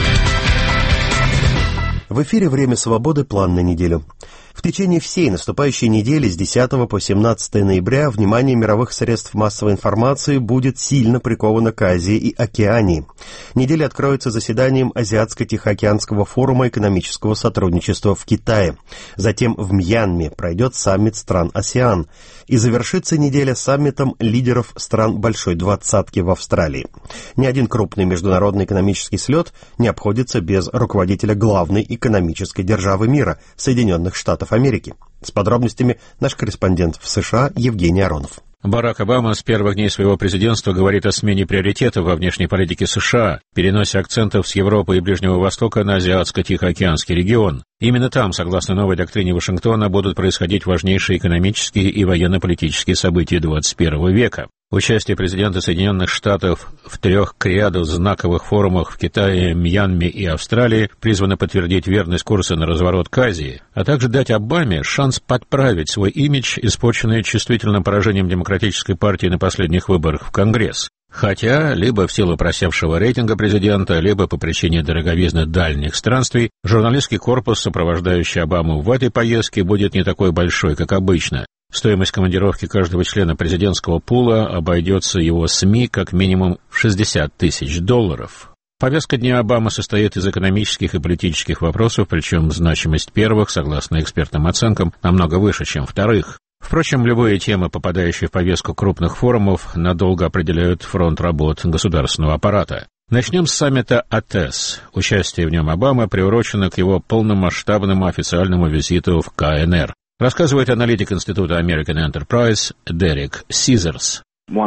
[SPEAKER 1] В эфире «Время свободы. План на неделю». В течение всей наступающей недели с 10 по 17 ноября внимание мировых средств массовой информации будет сильно приковано к Азии и Океании. Неделя откроется заседанием Азиатско-Тихоокеанского форума экономического сотрудничества в Китае. Затем в Мьянме пройдет саммит стран АСЕАН. И завершится неделя саммитом лидеров стран Большой Двадцатки в Австралии. Ни один крупный международный экономический слет не обходится без руководителя главной экономической державы мира – Соединенных Штатов Америки. С подробностями наш корреспондент в США Евгений Аронов.
[SPEAKER 15] Барак Обама с первых дней своего президентства говорит о смене приоритетов во внешней политике США, переносе акцентов с Европы и Ближнего Востока на Азиатско-Тихоокеанский регион. Именно там, согласно новой доктрине Вашингтона, будут происходить важнейшие экономические и военно-политические события 21 века. Участие президента Соединенных Штатов в 3 к ряду знаковых форумах в Китае, Мьянме и Австралии призвано подтвердить верность курса на разворот к Азии, а также дать Обаме шанс подправить свой имидж, испорченный чувствительным поражением Демократической партии на последних выборах в Конгресс. Хотя, либо в силу просевшего рейтинга президента, либо по причине дороговизны дальних странствий, журналистский корпус, сопровождающий Обаму в этой поездке, будет не такой большой, как обычно. Стоимость командировки каждого члена президентского пула обойдется его СМИ как минимум в $60 тысяч. Повестка дня Обамы состоит из экономических и политических вопросов, причем значимость первых, согласно экспертным оценкам, намного выше, чем вторых. Впрочем, любые темы, попадающие в повестку крупных форумов, надолго определяют фронт работ государственного аппарата. Начнем с саммита АТЭС. Участие в нем Обамы приурочено к его полномасштабному официальному визиту в КНР. Рассказывает аналитик Института American Enterprise Дерек Сизерс.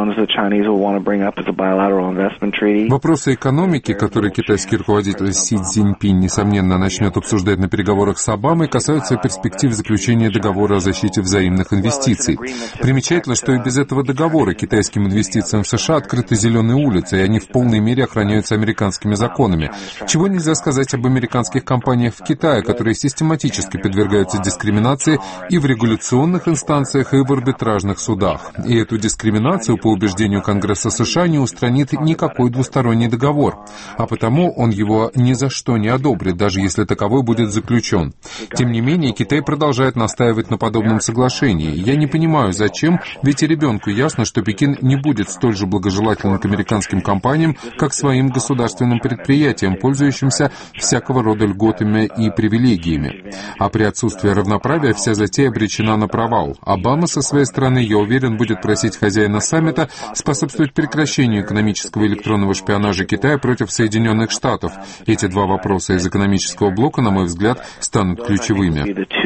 [SPEAKER 16] Вопросы экономики, которые китайский руководитель Си Цзиньпинь, несомненно, начнет обсуждать на переговорах с Обамой, касаются перспектив заключения договора о защите взаимных инвестиций. Примечательно, что и без этого договора китайским инвестициям в США открыты зеленые улицы, и они в полной мере охраняются американскими законами. Чего нельзя сказать об американских компаниях в Китае, которые систематически подвергаются дискриминации и в регуляционных инстанциях, и в арбитражных судах. И эту дискриминацию, по убеждению Конгресса США, не устранит никакой двусторонний договор, а потому он его ни за что не одобрит, даже если таковой будет заключен. Тем не менее, Китай продолжает настаивать на подобном соглашении. Я не понимаю, зачем, ведь и ребенку ясно, что Пекин не будет столь же благожелателен к американским компаниям, как своим государственным предприятиям, пользующимся всякого рода льготами и привилегиями. А при отсутствии равноправия вся затея обречена на провал. Обама, со своей стороны, я уверен, будет просить хозяина саммита способствовать прекращению экономического электронного шпионажа Китая против Соединенных Штатов. Эти два вопроса из экономического блока, на мой взгляд, станут ключевыми.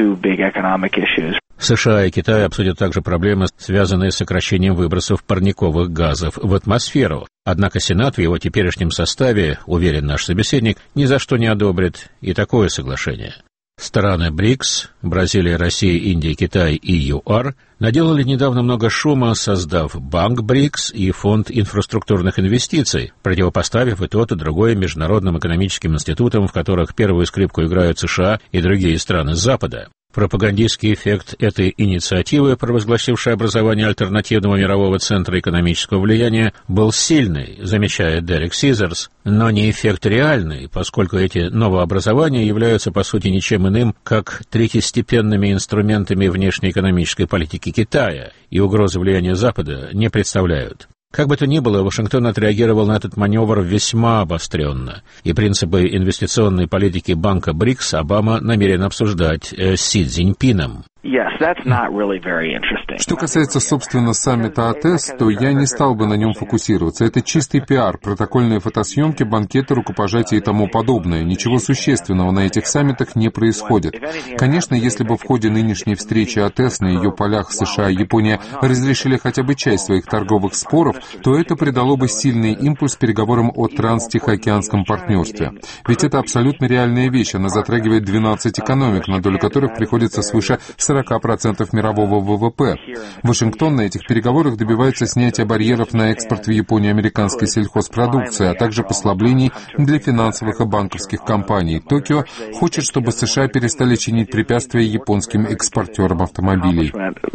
[SPEAKER 15] США и Китай обсудят также проблемы, связанные с сокращением выбросов парниковых газов в атмосферу. Однако Сенат в его теперешнем составе, уверен наш собеседник, ни за что не одобрит и такое соглашение. Страны БРИКС, Бразилия, Россия, Индия, Китай и ЮАР, наделали недавно много шума, создав Банк БРИКС и Фонд инфраструктурных инвестиций, противопоставив и тот, и другое международным экономическим институтам, в которых первую скрипку играют США и другие страны Запада. Пропагандистский эффект этой инициативы, провозгласившей образование альтернативного мирового центра экономического влияния, был сильный, замечает Дерек Сизерс, но не эффект реальный, поскольку эти новообразования являются по сути ничем иным, как третьестепенными инструментами внешнеэкономической политики Китая, и угрозы влияния Запада не представляют. Как бы то ни было, Вашингтон отреагировал на этот маневр весьма обостренно, и принципы инвестиционной политики банка БРИКС Обама намерен обсуждать с Си Цзиньпином.
[SPEAKER 16] Что касается, собственно, саммита АТЭС, то я не стал бы на нем фокусироваться. Это чистый пиар, протокольные фотосъемки, банкеты, рукопожатия и тому подобное. Ничего существенного на этих саммитах не происходит. Конечно, если бы в ходе нынешней встречи АТЭС на ее полях США и Япония разрешили хотя бы часть своих торговых споров, то это придало бы сильный импульс переговорам о транстихоокеанском партнерстве. Ведь это абсолютно реальная вещь. Она затрагивает 12 экономик, на долю которых приходится свыше 40% мирового ВВП. Вашингтон на этих переговорах добивается снятия барьеров на экспорт в Японию американской сельхозпродукции, а также послаблений для финансовых и банковских компаний. Токио хочет, чтобы США перестали чинить препятствия японским экспортерам автомобилей.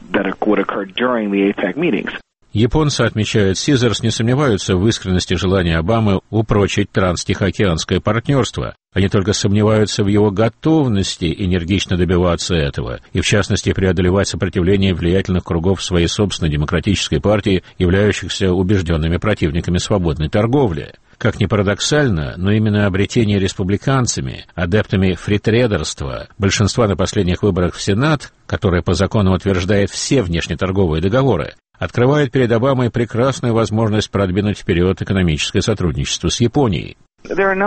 [SPEAKER 15] Японцы, отмечают Сизерс, не сомневаются в искренности желания Обамы упрочить транстихоокеанское партнерство. Они только сомневаются в его готовности энергично добиваться этого, и в частности преодолевать сопротивление влиятельных кругов своей собственной демократической партии, являющихся убежденными противниками свободной торговли. Как ни парадоксально, но именно обретение республиканцами, адептами фритрейдерства, большинства на последних выборах в Сенат, которое по закону утверждает все внешнеторговые договоры, открывает перед Обамой прекрасную возможность продвинуть вперед экономическое сотрудничество с Японией.
[SPEAKER 16] Я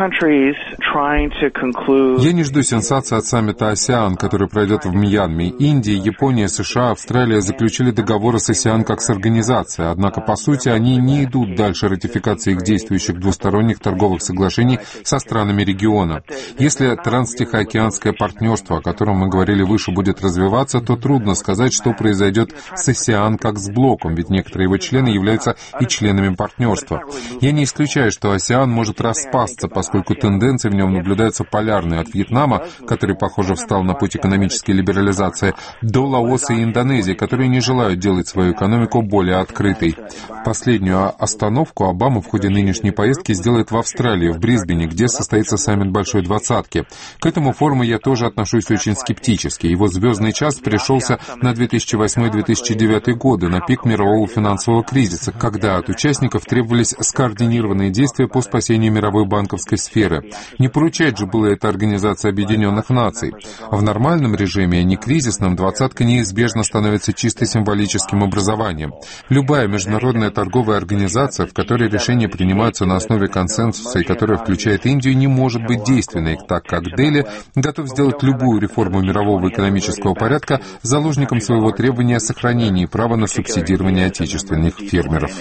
[SPEAKER 16] не жду сенсации от саммита АСЕАН, который пройдет в Мьянме. Индия, Япония, США, Австралия заключили договоры с АСЕАН как с организацией, однако, по сути, они не идут дальше ратификации их действующих двусторонних торговых соглашений со странами региона. Если транстихоокеанское партнерство, о котором мы говорили выше, будет развиваться, то трудно сказать, что произойдет с АСЕАН как с блоком, ведь некоторые его члены являются и членами партнерства. Я не исключаю, что АСЕАН может распасться, поскольку тенденции в нем наблюдаются полярные от Вьетнама, который, похоже, встал на путь экономической либерализации, до Лаоса и Индонезии, которые не желают делать свою экономику более открытой. Последнюю остановку Обама в ходе нынешней поездки сделает в Австралии, в Брисбене, где состоится саммит Большой Двадцатки. К этому форуму я тоже отношусь очень скептически. Его звездный час пришелся на 2008-2009 годы, на пик мирового финансового кризиса, когда от участников требовались скоординированные действия по спасению мировой банковской сферы. Не поручать же было это Организации Объединенных Наций. В нормальном режиме, а не кризисном, двадцатка неизбежно становится чисто символическим образованием. Любая международная торговая организация, в которой решения принимаются на основе консенсуса и которая включает Индию, не может быть действенной, так как Дели готов сделать любую реформу мирового экономического порядка заложником своего требования о сохранении права на субсидирование отечественных фермеров.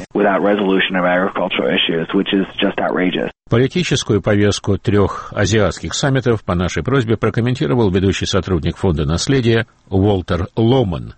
[SPEAKER 15] Политическую повестку 3 азиатских саммитов по нашей просьбе прокомментировал ведущий сотрудник Фонда наследия Уолтер Ломан.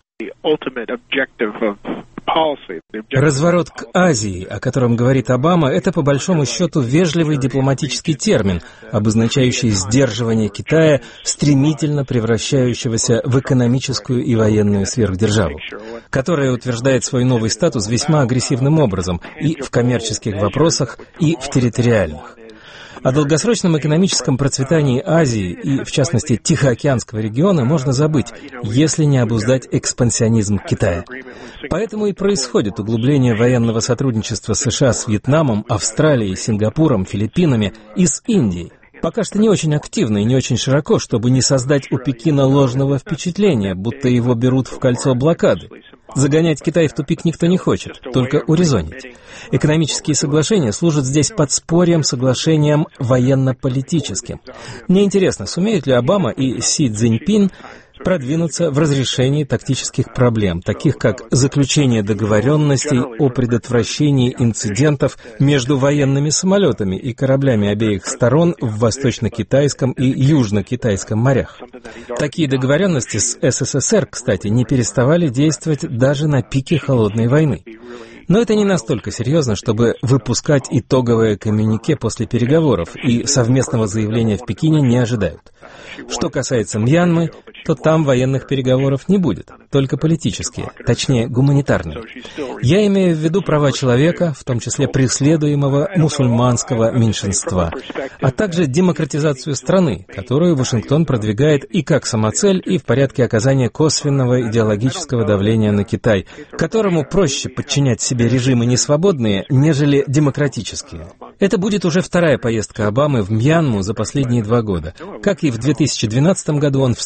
[SPEAKER 7] Разворот к Азии, о котором говорит Обама, это по большому счету вежливый дипломатический термин, обозначающий сдерживание Китая, стремительно превращающегося в экономическую и военную сверхдержаву, которая утверждает свой новый статус весьма агрессивным образом и в коммерческих вопросах, и в территориальных. О долгосрочном экономическом процветании Азии и, в частности, Тихоокеанского региона можно забыть, если не обуздать экспансионизм Китая. Поэтому и происходит углубление военного сотрудничества США с Вьетнамом, Австралией, Сингапуром, Филиппинами и с Индией. Пока что не очень активно и не очень широко, чтобы не создать у Пекина ложного впечатления, будто его берут в кольцо блокады. Загонять Китай в тупик никто не хочет, только урезонить. Экономические соглашения служат здесь подспорьем соглашениям военно-политическим. Мне интересно, сумеют ли Обама и Си Цзиньпин продвинуться в разрешении тактических проблем, таких как заключение договоренностей о предотвращении инцидентов между военными самолетами и кораблями обеих сторон в Восточно-Китайском и Южно-Китайском морях. Такие договоренности с СССР, кстати, не переставали действовать даже на пике Холодной войны. Но это не настолько серьезно, чтобы выпускать итоговое коммюнике после переговоров, и совместного заявления в Пекине не ожидают. Что касается Мьянмы, то там военных переговоров не будет, только политические, точнее гуманитарные. Я имею в виду права человека, в том числе преследуемого мусульманского меньшинства, а также демократизацию страны, которую Вашингтон продвигает и как самоцель, и в порядке оказания косвенного идеологического давления на Китай, которому проще подчинять себе режимы несвободные, нежели демократические. Это будет уже вторая поездка Обамы в Мьянму за последние 2 года. Как и в 2012 году он встретится с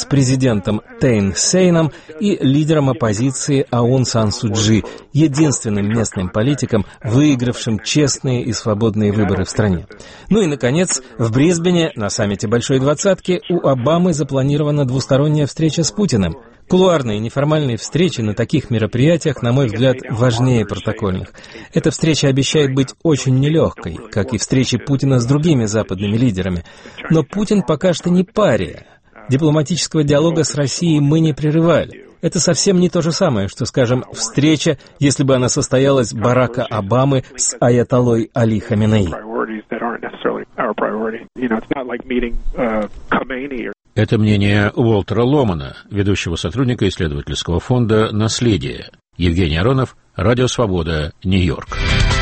[SPEAKER 7] с президентом Тейн Сейном и лидером оппозиции Аун Сан Су Чжи, единственным местным политиком, выигравшим честные и свободные выборы в стране. Ну и, наконец, в Брисбене на саммите Большой Двадцатки у Обамы запланирована двусторонняя встреча с Путиным. Кулуарные неформальные встречи на таких мероприятиях, на мой взгляд, важнее протокольных. Эта встреча обещает быть очень нелегкой, как и встречи Путина с другими западными лидерами. Но Путин пока что не пария. Дипломатического диалога с Россией мы не прерывали. Это совсем не то же самое, что, скажем, встреча, если бы она состоялась Барака Обамы с аятоллой Али Хаменеи.
[SPEAKER 15] Это мнение Уолтера Ломана, ведущего сотрудника исследовательского фонда «Наследие». Евгений Аронов, Радио Свобода, Нью-Йорк.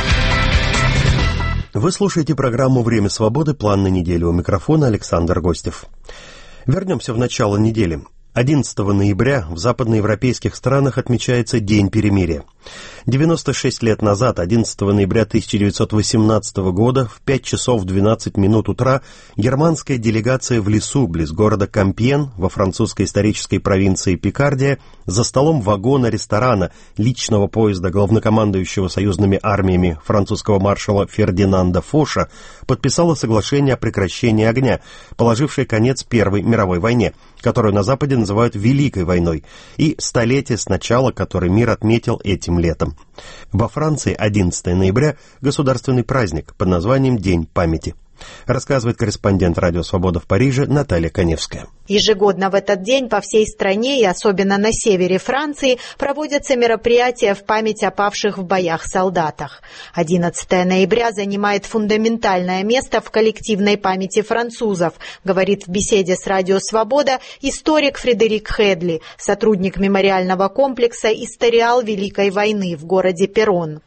[SPEAKER 1] Вы слушаете программу «Время свободы. План на неделю». У микрофона Александр Гостев. Вернемся в начало недели. 11 ноября в западноевропейских странах отмечается День перемирия. 96 лет назад, 11 ноября 1918 года, в 5 часов 12 минут утра, германская делегация в лесу близ города Кампьен во французской исторической провинции Пикардия за столом вагона-ресторана личного поезда главнокомандующего союзными армиями французского маршала Фердинанда Фоша подписала соглашение о прекращении огня, положившее конец Первой мировой войне, которую на Западе называют Великой войной, и столетие с начала, которое мир отметил этим летом. Во Франции 11 ноября – государственный праздник под названием День памяти. Рассказывает корреспондент «Радио Свобода» в Париже Наталья Коневская.
[SPEAKER 17] Ежегодно в этот день по всей стране и особенно на севере Франции проводятся мероприятия в память о павших в боях солдатах. 11 ноября занимает фундаментальное место в коллективной памяти французов, говорит в беседе с «Радио Свобода» историк Фредерик Хедли, сотрудник мемориального комплекса «Историал Великой войны» в городе Перрон.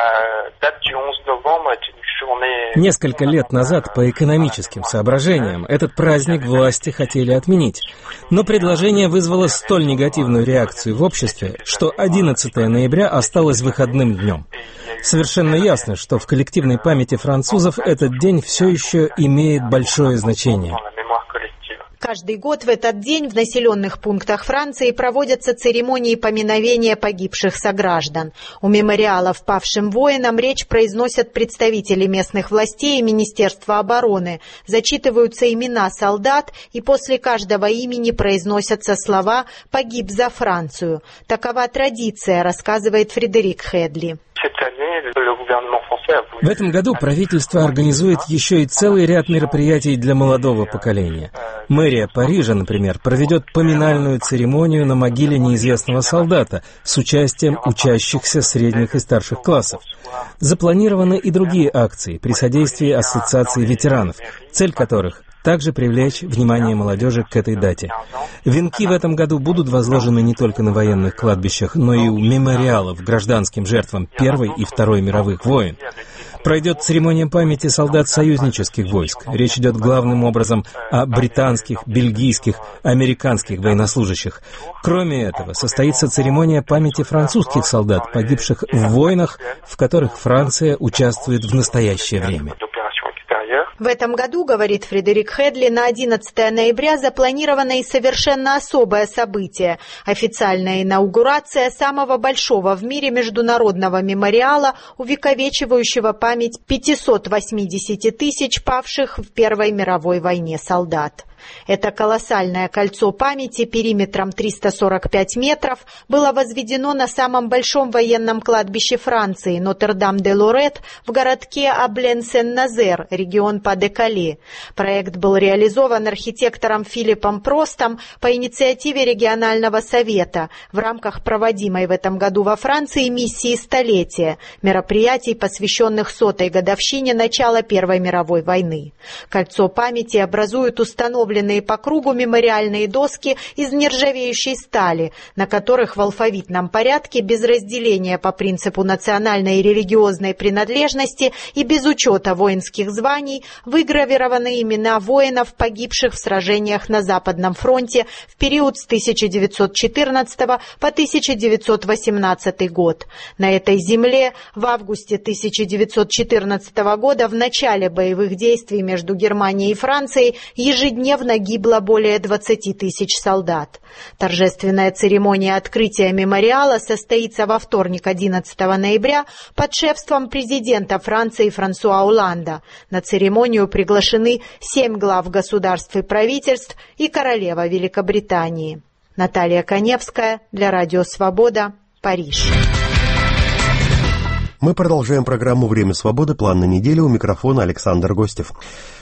[SPEAKER 7] Несколько лет назад по экономическим соображениям этот праздник власти хотели отменить, но предложение вызвало столь негативную реакцию в обществе, что 11 ноября осталось выходным днем. Совершенно ясно, что в коллективной памяти французов этот день все еще имеет большое значение.
[SPEAKER 17] Каждый год в этот день в населенных пунктах Франции проводятся церемонии поминовения погибших сограждан. У мемориалов павшим воинам речь произносят представители местных властей и Министерства обороны. Зачитываются имена солдат, и после каждого имени произносятся слова «погиб за Францию». Такова традиция, рассказывает Фредерик Хедли.
[SPEAKER 7] В этом году правительство организует еще и целый ряд мероприятий для молодого поколения. Мэрия Парижа, например, проведет поминальную церемонию на могиле неизвестного солдата с участием учащихся средних и старших классов. Запланированы и другие акции при содействии Ассоциации ветеранов, цель которых также привлечь внимание молодежи к этой дате. Венки в этом году будут возложены не только на военных кладбищах, но и у мемориалов гражданским жертвам Первой и Второй мировых войн. Пройдет церемония памяти солдат союзнических войск. Речь идет главным образом о британских, бельгийских, американских военнослужащих. Кроме этого, состоится церемония памяти французских солдат, погибших в войнах, в которых Франция участвует в настоящее время.
[SPEAKER 17] В этом году, говорит Фредерик Хедли, на 11 ноября запланировано и совершенно особое событие – официальная инаугурация самого большого в мире международного мемориала, увековечивающего память 580 тысяч павших в Первой мировой войне солдат. Это колоссальное кольцо памяти периметром 345 метров было возведено на самом большом военном кладбище Франции Нотр-Дам-де-Лорет в городке Аблен-Сен-Назер, регион Па-де-Кале. Проект был реализован архитектором Филиппом Простом по инициативе регионального совета в рамках проводимой в этом году во Франции миссии столетия, мероприятий, посвященных 100-й годовщине начала Первой мировой войны. Кольцо памяти образует установленные по кругу мемориальные доски из нержавеющей стали, на которых в алфавитном порядке без разделения по принципу национальной и религиозной принадлежности и без учета воинских званий зданий выгравированы имена воинов, погибших в сражениях на Западном фронте в период с 1914 по 1918 год. На этой земле в августе 1914 года, в начале боевых действий между Германией и Францией, ежедневно гибло более 20 тысяч солдат. Торжественная церемония открытия мемориала состоится во вторник, 11 ноября, под шефством президента Франции Франсуа Олланда. На церемонию приглашены 7 глав государств и правительств и королева Великобритании. Наталья Коневская для Радио Свобода, Париж.
[SPEAKER 1] Мы продолжаем программу «Время свободы». План на неделю. У микрофона Александр Гостев.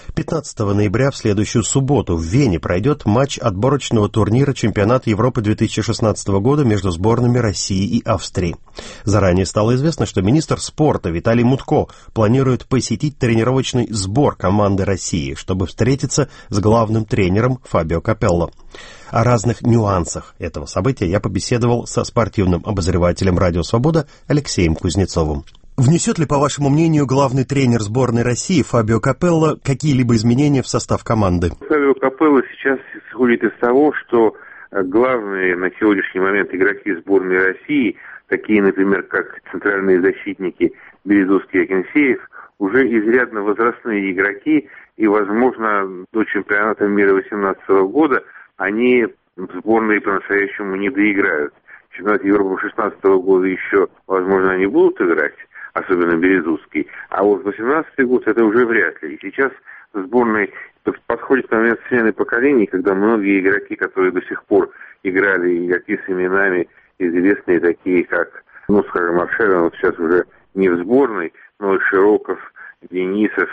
[SPEAKER 1] 15 ноября в следующую субботу в Вене пройдет матч отборочного турнира Чемпионата Европы 2016 года между сборными России и Австрии. Заранее стало известно, что министр спорта Виталий Мутко планирует посетить тренировочный сбор команды России, чтобы встретиться с главным тренером Фабио Капелло. О разных нюансах этого события я побеседовал со спортивным обозревателем «Радио Свобода» Алексеем Кузнецовым. Внесет ли, по вашему мнению, главный тренер сборной России Фабио Капелло какие-либо изменения в состав команды?
[SPEAKER 18] Фабио Капелло сейчас исходит из того, что главные на сегодняшний момент игроки сборной России, такие, например, как центральные защитники Березовский и Акинфеев, уже изрядно возрастные игроки, и, возможно, до чемпионата мира 2018 года они в сборной по-настоящему не доиграют. Чемпионат Европы 2016 года еще, возможно, они будут играть, особенно Березовский, а вот 2018 год это уже вряд ли. И сейчас в сборной подходит момент смены поколений, когда многие игроки, которые до сих пор играли, игроки с именами известные, такие как, скажем, Аршавин, вот сейчас уже не в сборной, но и Широков, Денисов,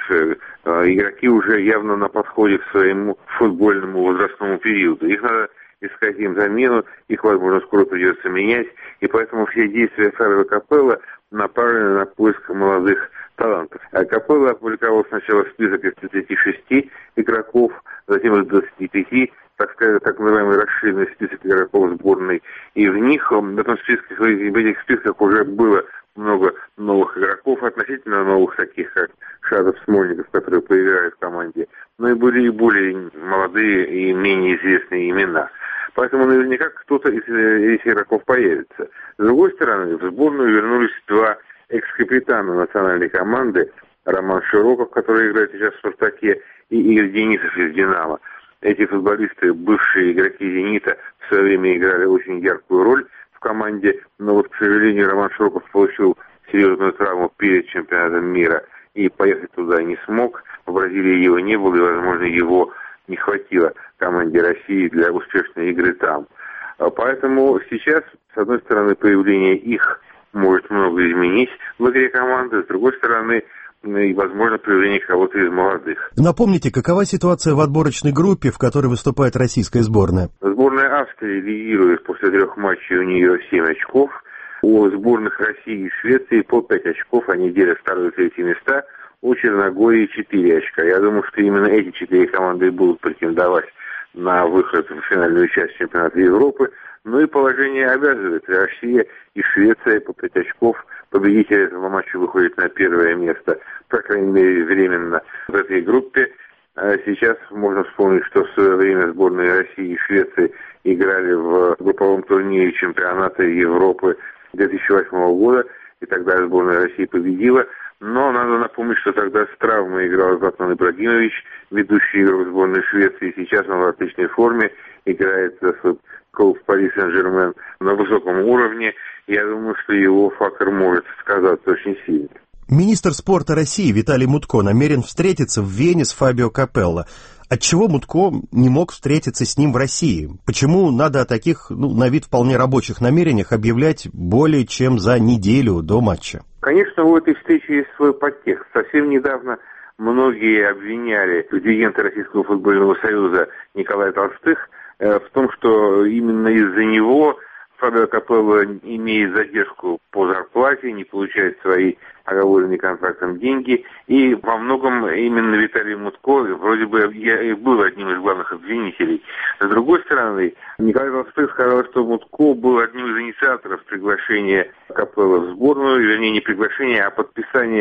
[SPEAKER 18] игроки уже явно на подходе к своему футбольному возрастному периоду. Их надо искать им замену, их, возможно, скоро придется менять, и поэтому все действия Фабио Капелло направлены на поиск молодых талантов. Капелло опубликовал сначала список из 36 игроков, затем из 25, так сказать, так называемый расширенный список игроков сборной, и в этом списке, в этих списках уже было много новых игроков, относительно новых, таких как Шадов, Смольников, которые поиграли в команде, но и были и более молодые и менее известные имена. Поэтому наверняка кто-то из этих игроков появится. С другой стороны, в сборную вернулись 2 экс-капитана национальной команды, Роман Широков, который играет сейчас в «Спартаке», и Игорь Денисов из «Динамо». Эти футболисты, бывшие игроки «Зенита», в свое время играли очень яркую роль в команде, но вот, к сожалению, Роман Широков получил серьезную травму перед чемпионатом мира и поехать туда не смог. В Бразилии его не было, и, возможно, его не хватило команде России для успешной игры там. Поэтому сейчас, с одной стороны, появление их может много изменить в игре команды, с другой стороны, и, возможно, появление кого-то из молодых.
[SPEAKER 1] Напомните, какова ситуация в отборочной группе, в которой выступает российская сборная?
[SPEAKER 18] Сборная Австрии лидирует после 3 матчей, у нее 7 очков. У сборных России и Швеции по 5 очков, они делят 2 и 3 места. У Черногории 4 очка. Я думаю, что именно эти 4 команды будут претендовать на выход в финальную часть чемпионата Европы. Ну и положение обязывает. Россия и Швеция по 5 очков. Победитель этого матча выходит на 1 место, по крайней мере, временно в этой группе. Сейчас можно вспомнить, что в свое время сборные России и Швеции играли в групповом турнире чемпионата Европы 2008 года, и тогда сборная России победила. Но надо напомнить, что тогда с травмой играл Златан Ибрагимович, ведущий игрок сборной Швеции. Сейчас он в отличной форме, играет за свой клуб Пари Сен-Жермен на высоком уровне. Я думаю, что его фактор может сказаться очень сильно.
[SPEAKER 1] Министр спорта России Виталий Мутко намерен встретиться в Вене с Фабио Капелло. Отчего Мутко не мог встретиться с ним в России? Почему надо о таких, на вид вполне рабочих намерениях объявлять более чем за неделю до матча?
[SPEAKER 18] Конечно, у этой встречи есть свой подтекст. Совсем недавно многие обвиняли президента Российского футбольного союза Николая Толстых в том, что именно из-за него Фабио Капелло имеет задержку по зарплате, не получает свои оговоренные контрактом деньги, и во многом именно Виталий Мутко вроде бы был одним из главных обвинителей. С другой стороны, Николай Толстой сказал, что Мутко был одним из инициаторов приглашения Капелло в сборную, вернее, не приглашения, а подписания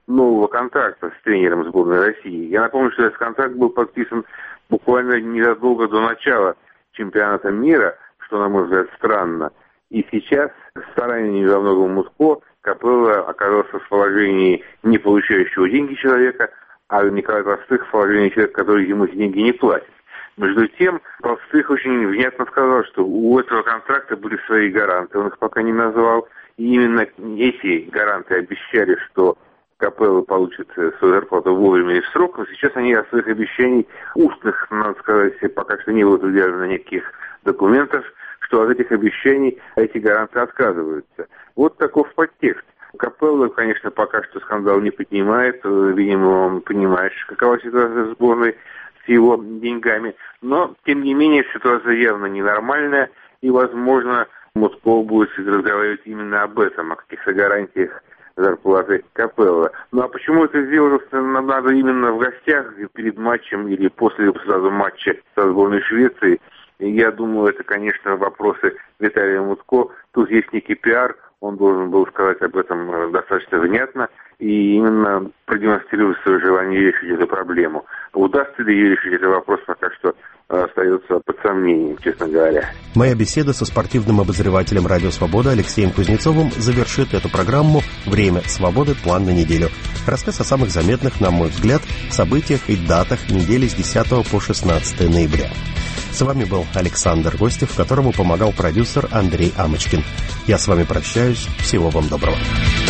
[SPEAKER 18] нового контракта с тренером сборной России. Я напомню, что этот контракт был подписан буквально незадолго до начала чемпионата мира, что, на мой взгляд, странно. И сейчас, стараниями во многом Мутко, Капелло оказался в положении не получающего деньги человека, а Николай Толстых в положении человека, который ему эти деньги не платит. Между тем, Толстых очень внятно сказал, что у этого контракта были свои гаранты, он их пока не назвал, и именно эти гаранты обещали, что Капелло получит свою зарплату вовремя и в срок, но сейчас они от своих обещаний устных, надо сказать, пока что не было привязано никаких документов, что от этих обещаний эти гаранты отказываются. Вот таков подтекст. Капелло, конечно, пока что скандал не поднимает, видимо, он понимает, какова ситуация в сборной с его деньгами, но, тем не менее, ситуация явно ненормальная, и, возможно, Мутко будет разговаривать именно об этом, о каких-то гарантиях зарплаты Капелло. Ну а почему это сделать надо именно в гостях перед матчем или после сразу матча со сборной Швеции? Я думаю, это, конечно, вопросы Виталия Мутко. Тут есть некий пиар, он должен был сказать об этом достаточно внятно и именно продемонстрировать свое желание решить эту проблему. Удастся ли ее решить, это вопрос пока что остается под сомнением, честно говоря.
[SPEAKER 1] Моя беседа со спортивным обозревателем «Радио Свобода» Алексеем Кузнецовым завершит эту программу «Время свободы. План на неделю». Рассказ о самых заметных, на мой взгляд, событиях и датах недели с 10 по 16 ноября. С вами был Александр Гостев, которому помогал продюсер Андрей Амочкин. Я с вами прощаюсь. Всего вам доброго.